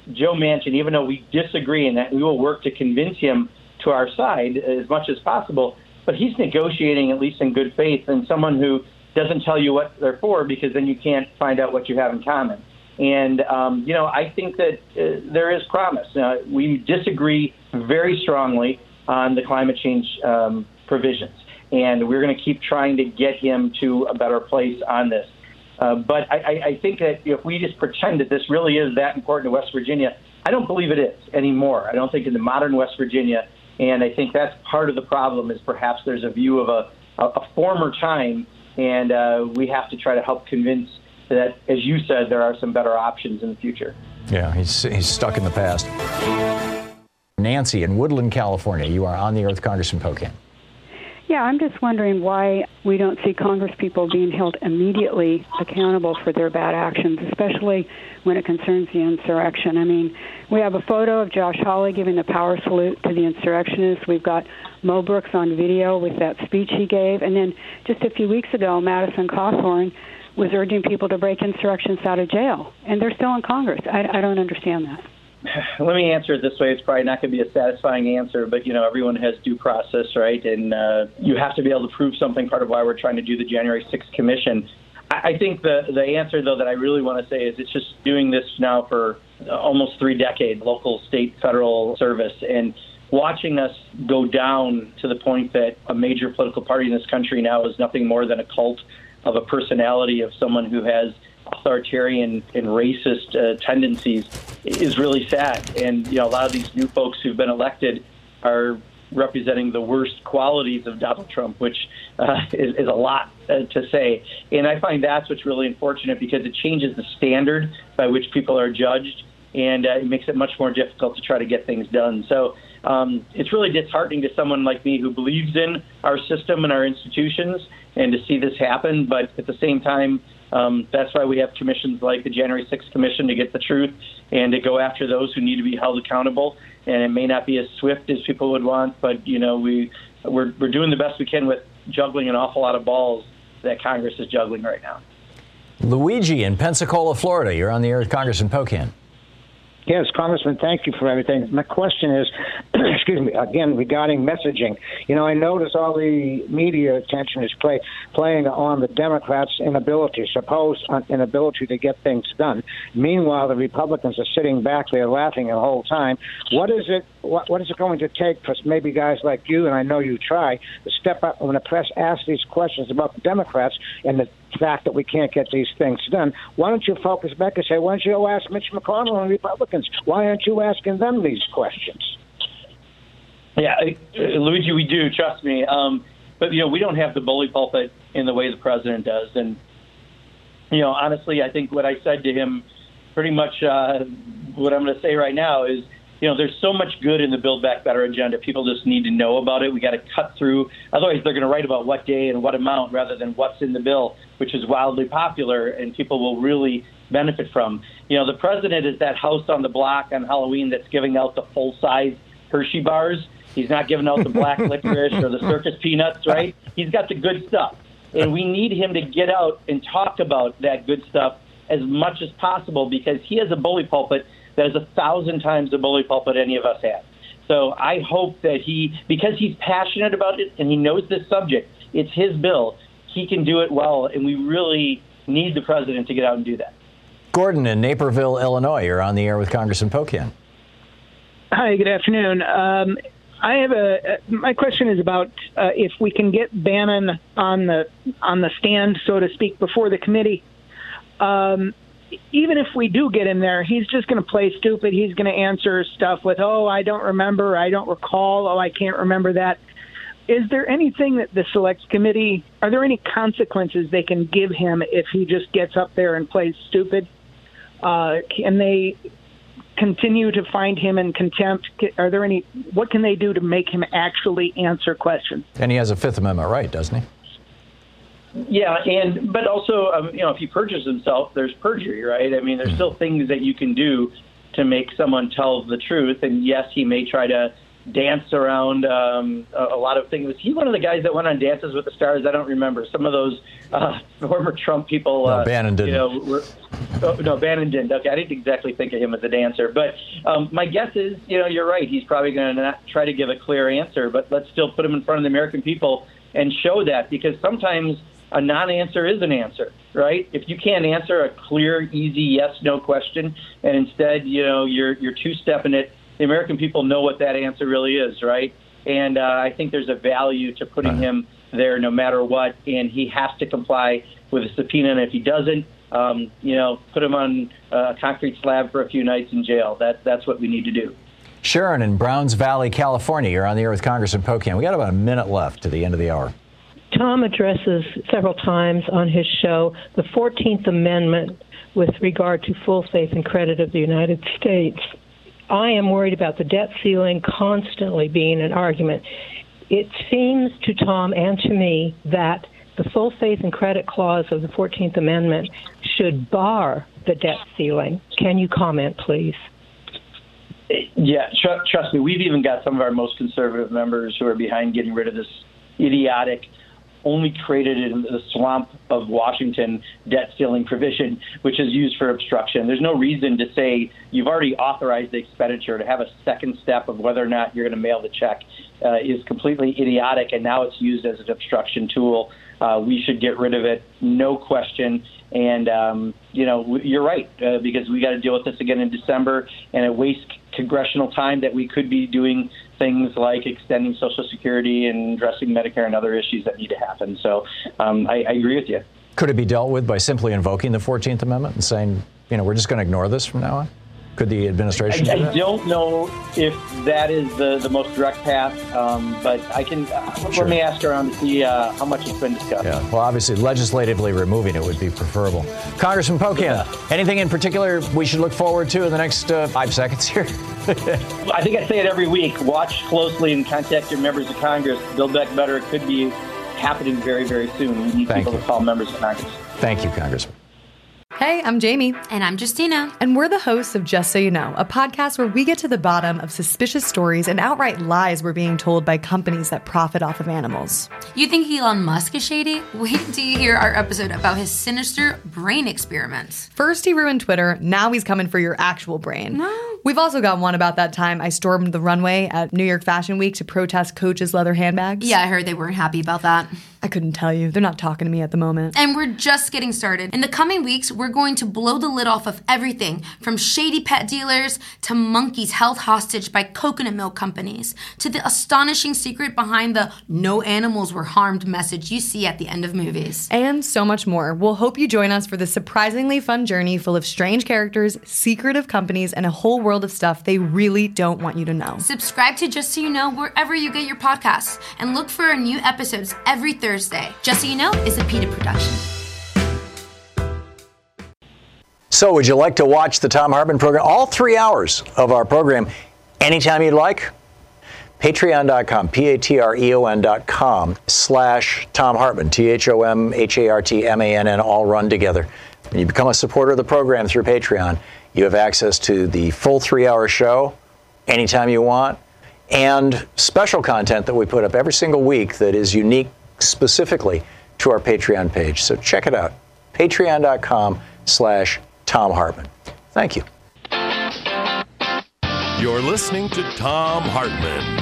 Joe Manchin, even though we disagree and that we will work to convince him to our side as much as possible, but he's negotiating at least in good faith, and someone who doesn't tell you what they're for, because then you can't find out what you have in common. And, I think that there is promise. We disagree very strongly on the climate change provisions, and we're going to keep trying to get him to a better place on this. But I think that if we just pretend that this really is that important to West Virginia, I don't believe it is anymore. I don't think in the modern West Virginia, and I think that's part of the problem, is perhaps there's a view of a former time, and we have to try to help convince that, as you said, there are some better options in the future. Yeah, he's stuck in the past. Nancy in Woodland, California, you are on the Earth, Congressman Pocan. Yeah, I'm just wondering why we don't see congresspeople being held immediately accountable for their bad actions, especially when it concerns the insurrection. I mean, we have a photo of Josh Hawley giving the power salute to the insurrectionists. We've got Mo Brooks on video with that speech he gave. And then just a few weeks ago, Madison Cawthorn was urging people to break insurrectionists out of jail. And they're still in Congress. I don't understand that. Let me answer it this way. It's probably not going to be a satisfying answer, but, everyone has due process, right? And you have to be able to prove something, part of why we're trying to do the January 6th commission. I think the answer, though, that I really want to say is it's just doing this now for almost 3 decades, local, state, federal service, and watching us go down to the point that a major political party in this country now is nothing more than a cult of a personality of someone who has authoritarian and racist tendencies is really sad. And, a lot of these new folks who've been elected are representing the worst qualities of Donald Trump, which is a lot to say. And I find that's what's really unfortunate, because it changes the standard by which people are judged, and it makes it much more difficult to try to get things done. So it's really disheartening to someone like me who believes in our system and our institutions, and to see this happen. But at the same time, that's why we have commissions like the January 6th Commission, to get the truth and to go after those who need to be held accountable. And it may not be as swift as people would want, but, we're doing the best we can with juggling an awful lot of balls that Congress is juggling right now. Luigi in Pensacola, Florida, you're on the air with Congressman Pocan. Yes, Congressman, thank you for everything. My question is, excuse me, again, regarding messaging. I notice all the media attention is playing on the Democrats' supposed inability to get things done. Meanwhile, the Republicans are sitting back there laughing the whole time. What is it going to take for maybe guys like you, and I know you try, to step up when the press asks these questions about the Democrats and the fact that we can't get these things done? Why don't you focus back and say, why don't you ask Mitch McConnell and Republicans? Why aren't you asking them these questions? Yeah, Luigi, we do, trust me. But, we don't have the bully pulpit in the way the president does. And, honestly, I think what I said to him, pretty much what I'm going to say right now is, there's so much good in the Build Back Better agenda. People just need to know about it. We got to cut through. Otherwise, they're going to write about what day and what amount rather than what's in the bill, which is wildly popular and people will really benefit from. The president is that house on the block on Halloween that's giving out the full-size Hershey bars. He's not giving out the black licorice or the circus peanuts, right? He's got the good stuff. And we need him to get out and talk about that good stuff as much as possible, because he has a bully pulpit that is 1,000 times the bully pulpit any of us have. So I hope that because he's passionate about it and he knows this subject, it's his bill, he can do it well, and we really need the president to get out and do that. Gordon in Naperville, Illinois, you're on the air with Congressman Pocan. Hi, good afternoon. I have my question is about if we can get Bannon on the stand, so to speak, before the committee. Even if we do get him there, he's just going to play stupid. He's going to answer stuff with, oh, I don't remember, I don't recall, oh, I can't remember that. Is there anything that the Select Committee, are there any consequences they can give him if he just gets up there and plays stupid? Can they continue to find him in contempt? What can they do to make him actually answer questions? And he has a Fifth Amendment right, doesn't he? Yeah, but also, if he perjures himself, there's perjury, right? I mean, there's still things that you can do to make someone tell the truth. And yes, he may try to dance around a lot of things. Was he one of the guys that went on Dances with the Stars? I don't remember. Some of those former Trump people. No, Bannon didn't. Oh, no, Bannon didn't. Okay, I didn't exactly think of him as an answer. But my guess is, you're right. He's probably going to not try to give a clear answer, but let's still put him in front of the American people and show that, because sometimes a non-answer is an answer, right? If you can't answer a clear, easy yes/no question, and instead, you're two-stepping it, the American people know what that answer really is, right? And I think there's a value to putting him there no matter what, and he has to comply with a subpoena, and if he doesn't, put him on a concrete slab for a few nights in jail. That's what we need to do. Sharon in Browns Valley, California. You're on the air with Congressman Pocan. We got about a minute left to the end of the hour. Tom addresses several times on his show the 14th Amendment with regard to full faith and credit of the United States. I am worried about the debt ceiling constantly being an argument. It seems to Tom and to me that the full faith and credit clause of the 14th Amendment should bar the debt ceiling. Can you comment, please? Yeah, trust me, we've even got some of our most conservative members who are behind getting rid of this idiotic, only created in the swamp of Washington debt ceiling provision, which is used for obstruction. There's no reason to say you've already authorized the expenditure. To have a second step of whether or not you're going to mail the check is completely idiotic, and now it's used as an obstruction tool. We should get rid of it, no question. And, you're right, because we got to deal with this again in December, and it wastes congressional time that we could be doing things like extending Social Security and addressing Medicare and other issues that need to happen. So I agree with you. Could it be dealt with by simply invoking the 14th Amendment and saying, we're just going to ignore this from now on? Could the administration do that? I don't know if that is the most direct path, but I can let me ask around to see how much it's been discussed. Yeah. Well, obviously, legislatively removing it would be preferable. Congressman Pocan, anything in particular we should look forward to in the next 5 seconds here? I think I say it every week. Watch closely and contact your members of Congress. Build Back Better could be happening very, very soon. We need people to call members of Congress. Thank you, Congressman. Hey, I'm Jamie. And I'm Justina. And we're the hosts of Just So You Know, a podcast where we get to the bottom of suspicious stories and outright lies we're being told by companies that profit off of animals. You think Elon Musk is shady? Wait till you hear our episode about his sinister brain experiments. First he ruined Twitter, now he's coming for your actual brain. No. We've also got one about that time I stormed the runway at New York Fashion Week to protest Coach's leather handbags. Yeah, I heard they weren't happy about that. I couldn't tell you. They're not talking to me at the moment. And we're just getting started. In the coming weeks, we're going to blow the lid off of everything from shady pet dealers to monkeys held hostage by coconut milk companies to the astonishing secret behind the no animals were harmed message you see at the end of movies. And so much more. We'll hope you join us for this surprisingly fun journey full of strange characters, secretive companies, and a whole world of stuff they really don't want you to know. Subscribe to Just So You Know wherever you get your podcasts and look for our new episodes every Thursday. Just So You Know is a PETA production. So would you like to watch the Thom Hartmann program, all 3 hours of our program, anytime you'd like? Patreon.com, patreon.com/Thom Hartmann, THOMHARTMANN, all run together. When you become a supporter of the program through Patreon, you have access to the full 3-hour show anytime you want, and special content that we put up every single week that is unique specifically to our Patreon page. So check it out, patreon.com/Thom Hartmann. Thank you. You're listening to Thom Hartmann.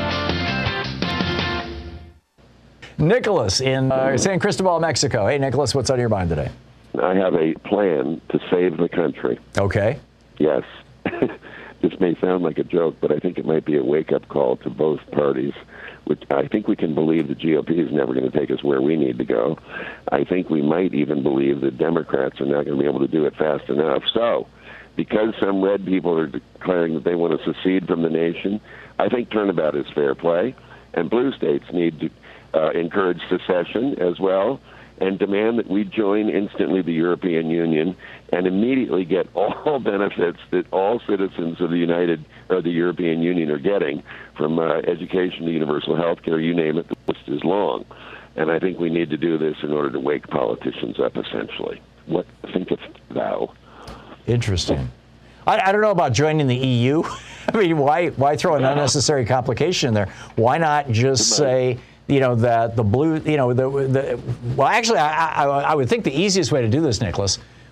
Nicholas in San Cristobal, Mexico. Hey, Nicholas, what's on your mind today? I have a plan to save the country. Okay. Yes. This may sound like a joke, but I think it might be a wake-up call to both parties. Which I think we can believe the GOP is never going to take us where we need to go. I think we might even believe the Democrats are not going to be able to do it fast enough. So, because some red people are declaring that they want to secede from the nation, I think turnabout is fair play, and blue states need to encourage secession as well, and demand that we join instantly the European Union and immediately get all benefits that all citizens of the European Union are getting, from education to universal health care, you name it, the list is long. And I think we need to do this in order to wake politicians up, essentially. What thinkest thou? Interesting. I don't know about joining the EU. I mean, why throw an unnecessary complication in there? Why not just say, that the blue, well, actually, I would think the easiest way to do this, Nicholas,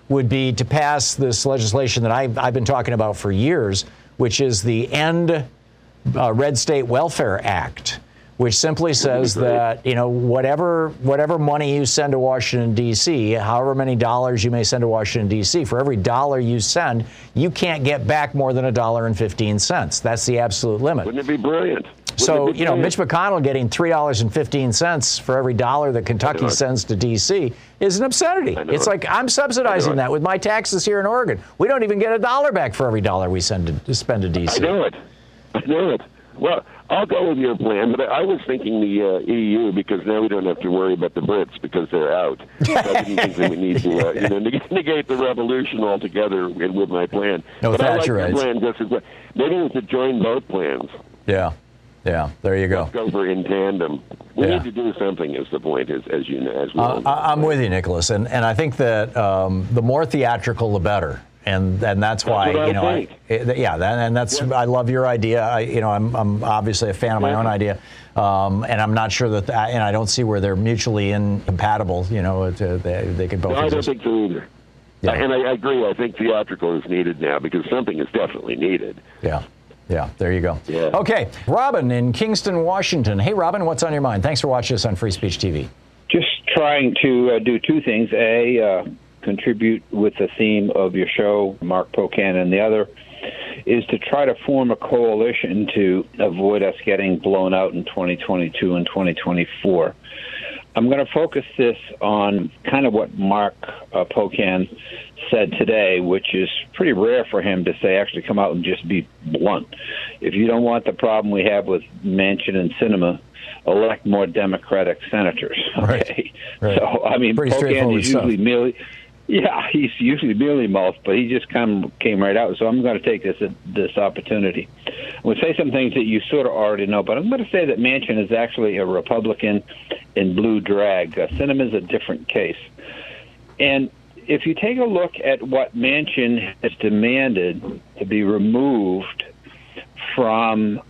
would be to pass this legislation that I've been talking about for years, which is the End Red State Welfare Act, which simply says that, whatever money you send to Washington, D.C., however many dollars you may send to Washington, D.C., for every dollar you send, you can't get back more than $1.15. That's the absolute limit. Wouldn't it be brilliant? So, Mitch McConnell getting $3.15 for every dollar that Kentucky sends to D.C. is an obscenity. It's like I'm subsidizing that with my taxes here in Oregon. We don't even get $1 back for every dollar we spend to D.C. I know it. Well, I'll go with your plan, but I was thinking the EU, because now we don't have to worry about the Brits because they're out. I didn't think that we need to negate the revolution altogether with my plan. No, but Thatcherites. I like your plan just as well. Maybe we should join both plans. Yeah, there you go. Let's go for in tandem. We need to do something, is the point, as you know. I'm with you, Nicholas, and I think that the more theatrical, the better. And that's why, I love your idea. I'm obviously a fan of my own idea, and I'm not sure that, and I don't see where they're mutually incompatible. They could both. No, I don't think so either. Yeah. And I agree. I think theatrical is needed now because something is definitely needed. Yeah, there you go. Yeah. Okay, Robin in Kingston, Washington. Hey, Robin, what's on your mind? Thanks for watching us on Free Speech TV. Just trying to do two things. Contribute with the theme of your show, Mark Pocan, and the other is to try to form a coalition to avoid us getting blown out in 2022 and 2024. I'm going to focus this on kind of what Mark Pocan said today, which is pretty rare for him to say, actually come out and just be blunt. If you don't want the problem we have with Manchin and Sinema, elect more Democratic senators. Okay. Right. So, Pocan is usually merely... Yeah, he's usually mealy-mouthed, but he just came right out. So I'm going to take this opportunity. I'm going to say some things that you sort of already know, but I'm going to say that Manchin is actually a Republican in blue drag. Sinema is a different case. And if you take a look at what Manchin has demanded to be removed from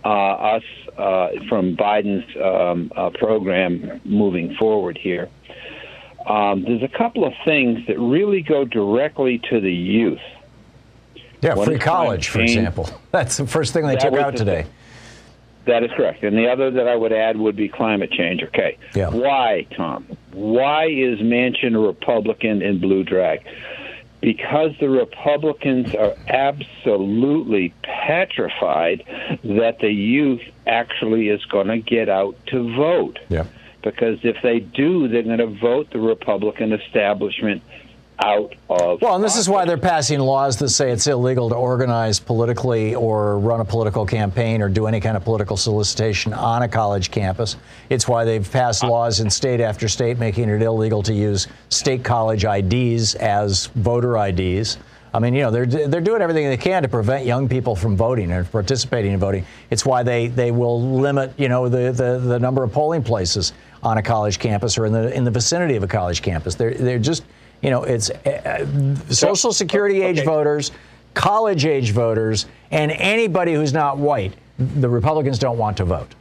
from Biden's program moving forward here, there's a couple of things that really go directly to the youth. Yeah, free college, for example. That's the first thing they took out today. That is correct. And the other that I would add would be climate change. Okay. Yeah. Why, Tom? Why is Manchin a Republican in blue drag? Because the Republicans are absolutely petrified that the youth actually is going to get out to vote. Yeah. Because if they do, they're going to vote the Republican establishment out of... Well, and this is why they're passing laws that say it's illegal to organize politically or run a political campaign or do any kind of political solicitation on a college campus. It's why they've passed laws in state after state making it illegal to use state college IDs as voter IDs. I mean, they're doing everything they can to prevent young people from voting and participating in voting. It's why they will limit, the number of polling places on a college campus or in the vicinity of a college campus. They're just, it's Social Security age voters, college age voters, and anybody who's not white. The Republicans don't want to vote.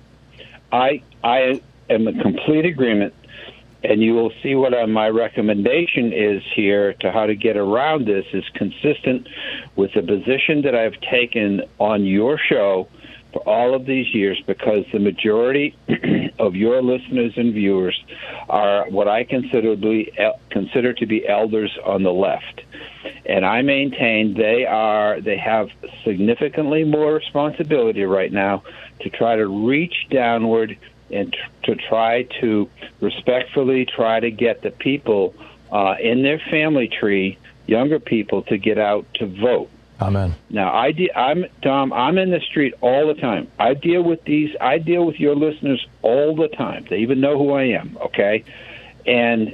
I am in complete agreement. And you will see what my recommendation is here to how to get around this is consistent with the position that I've taken on your show for all of these years, because the majority of your listeners and viewers are what I consider to be elders on the left. And I maintain they have significantly more responsibility right now to try to reach downward and to try to respectfully try to get the people in their family tree, younger people, to get out to vote. Amen. Now, Tom, I'm in the street all the time. I deal with your listeners all the time. They even know who I am, okay? And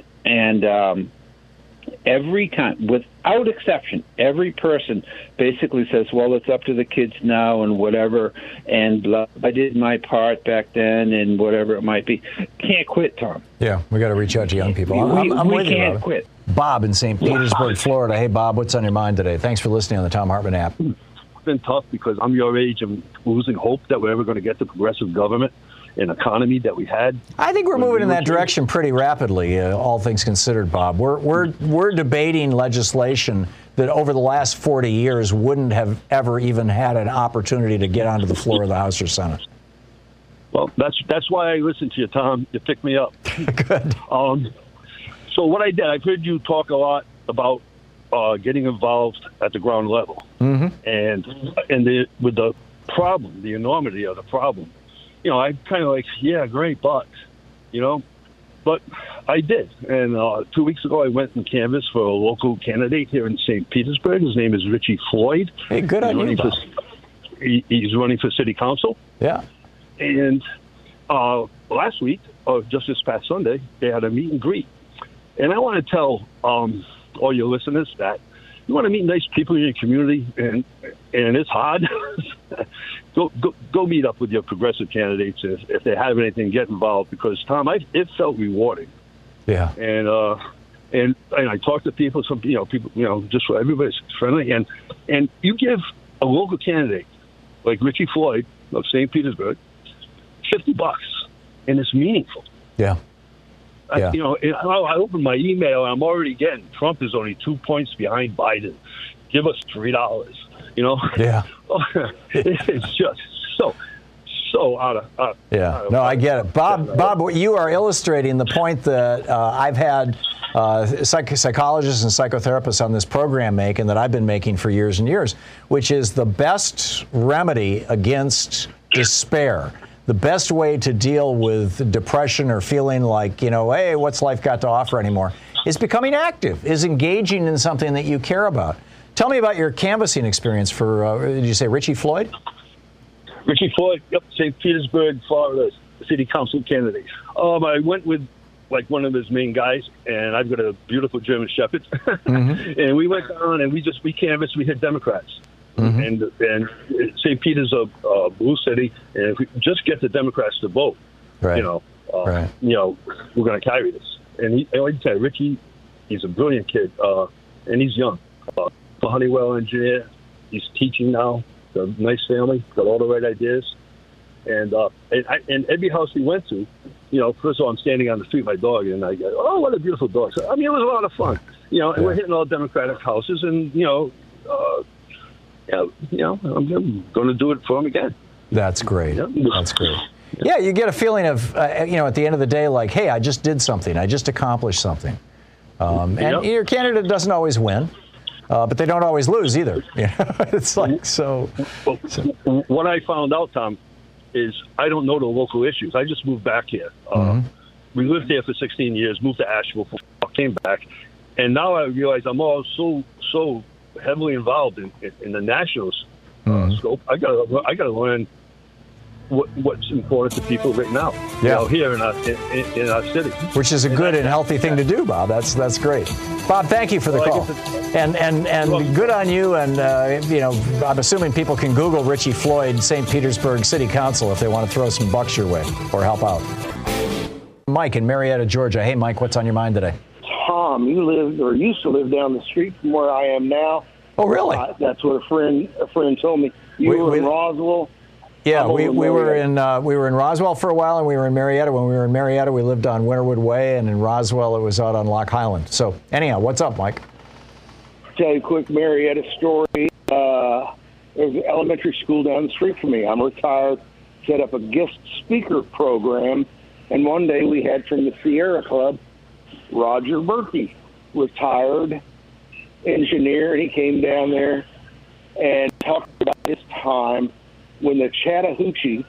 every time, without exception, every person basically says, well, it's up to the kids now and whatever, and blah, I did my part back then and whatever it might be. Can't quit, Tom. Yeah, we got to reach out to young people. We can't quit. Bob in St. Petersburg, Florida. Hey, Bob, what's on your mind today? Thanks for listening on the Thom Hartmann app. It's been tough because I'm your age. I'm losing hope that we're ever going to get to progressive government. and economy that we had. I think we're moving in that direction pretty rapidly, all things considered, Bob. We're debating legislation that over the last 40 years wouldn't have ever even had an opportunity to get onto the floor of the House or Senate. Well, that's why I listened to you, Tom. You picked me up. Good. So what I did, I've heard you talk a lot about getting involved at the ground level, and with the problem, the enormity of the problem. You know, I kind of like, yeah, great, but I did. And 2 weeks ago, I went and canvassed for a local candidate here in St. Petersburg. His name is Richie Floyd. Hey, good on you, Bob. He's running for city council. Yeah. And last week, or just this past Sunday, they had a meet and greet. And I want to tell all your listeners that you want to meet nice people in your community, and it's hard. Go meet up with your progressive candidates if they have anything. Get involved, because Tom, it felt rewarding. Yeah. And I talked to people. Some people just for everybody's friendly, and you give a local candidate like Richie Floyd of St. Petersburg $50, and it's meaningful. Yeah. Yeah. I opened my email, and I'm already getting Trump is only 2 points behind Biden. Give us $3. Yeah. It's just so out of. Yeah. No, I get it, Bob. You are illustrating the point that I've had psychologists and psychotherapists on this program make, and that I've been making for years and years, which is the best remedy against despair. The best way to deal with depression or feeling like, hey, what's life got to offer anymore, is becoming active, is engaging in something that you care about. Tell me about your canvassing experience for, did you say Richie Floyd? Richie Floyd, yep, St. Petersburg, Florida, city council candidate. I went with one of his main guys, and I've got a beautiful German Shepherd. And we went down and we canvassed, we hit Democrats. And St. Peter's a blue city, and if we just get the Democrats to vote, right. We're going to carry this. And I like to tell you, Richie, he's a brilliant kid, and he's young. A Honeywell engineer, he's teaching now. Got a nice family, got all the right ideas, and every house we went to, first of all, I'm standing on the street with my dog, and I go, oh, what a beautiful dog. So, it was a lot of fun, and we're hitting all Democratic houses, and I'm going to do it for him again. That's great. That's great. Yeah, you get a feeling of, at the end of the day, like, hey, I just did something. I just accomplished something. And your candidate doesn't always win, but they don't always lose either. It's like so. What I found out, Tom, is I don't know the local issues. I just moved back here. We lived there for 16 years, moved to Asheville, came back, and now I realize I'm all so heavily involved in the national scope. I gotta learn what's important to people right now. Here in our city. Which is a good and healthy thing to do, Bob. That's great. Bob, thank you for the call. And good on you. And I'm assuming people can Google Richie Floyd, St. Petersburg City Council, if they want to throw some bucks your way or help out. Mike in Marietta, Georgia. Hey, Mike, what's on your mind today? Tom, you lived or used to live down the street from where I am now. Oh, really? That's what a friend told me. You were in Roswell. Yeah, we were in Roswell for a while, and we were in Marietta. When we were in Marietta, we lived on Winterwood Way, and in Roswell, it was out on Lock Highland. So, anyhow, what's up, Mike? Tell you a quick Marietta story. There's an elementary school down the street from me. I'm retired. Set up a guest speaker program, and one day we had from the Sierra Club Roger Berkey, retired engineer, and he came down there and talked about his time when the Chattahoochee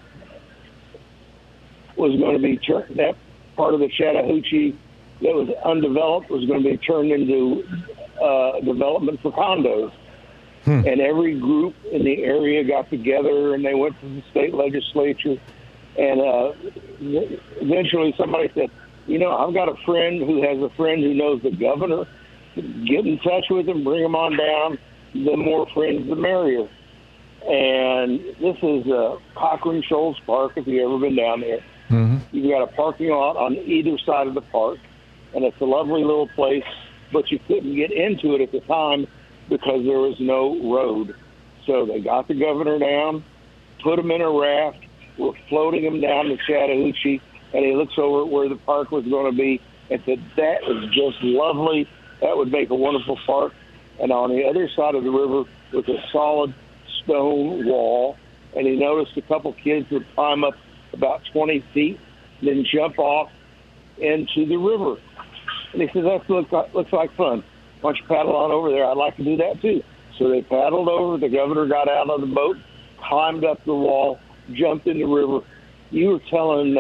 was going to be turned, that part of the Chattahoochee that was undeveloped was going to be turned into development for condos. And every group in the area got together, and they went to the state legislature, and eventually somebody said, I've got a friend who has a friend who knows the governor. Get in touch with him, bring him on down. The more friends, the merrier. And this is Cochrane Shoals Park, if you've ever been down there. You've got a parking lot on either side of the park, and it's a lovely little place, but you couldn't get into it at the time because there was no road. So they got the governor down, put him in a raft, We're floating him down to Chattahoochee, and he looks over at where the park was going to be and said, that is just lovely. That would make a wonderful park. And on the other side of the river was a solid stone wall, and he noticed a couple kids would climb up about 20 feet, then jump off into the river. And he said, that looks like fun. Why don't you paddle on over there? I'd like to do that too. So they paddled over. The governor got out of the boat, climbed up the wall, jumped in the river. You were telling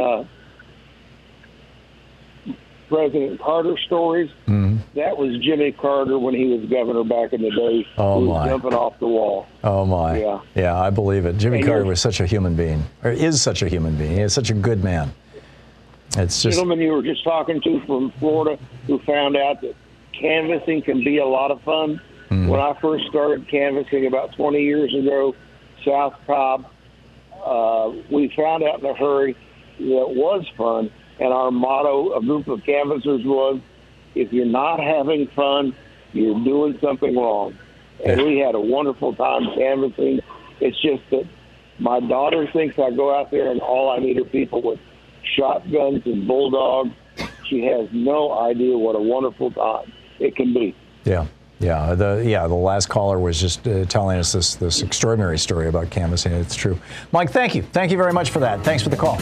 President Carter stories. Mm-hmm. That was Jimmy Carter when he was governor back in the day. Oh, who was my. jumping off the wall. Oh, my. Yeah, I believe it. Jimmy Carter was such a human being, or is such a human being. He is such a good man. It's just... gentleman you were just talking to from Florida who found out that canvassing can be a lot of fun. Mm-hmm. When I first started canvassing about 20 years ago, South Cobb, we found out in a hurry that it was fun. And our motto, a group of canvassers, was, if you're not having fun, you're doing something wrong. And we had a wonderful time canvassing. It's just that my daughter thinks I go out there and all I need are people with shotguns and bulldogs. She has no idea what a wonderful time it can be. Yeah. The last caller was just telling us this extraordinary story about canvassing. It's true. Mike, thank you. Thank you very much for that. Thanks for the call.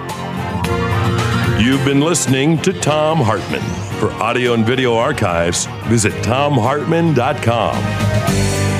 You've been listening to Thom Hartmann. For audio and video archives, visit thomhartmann.com.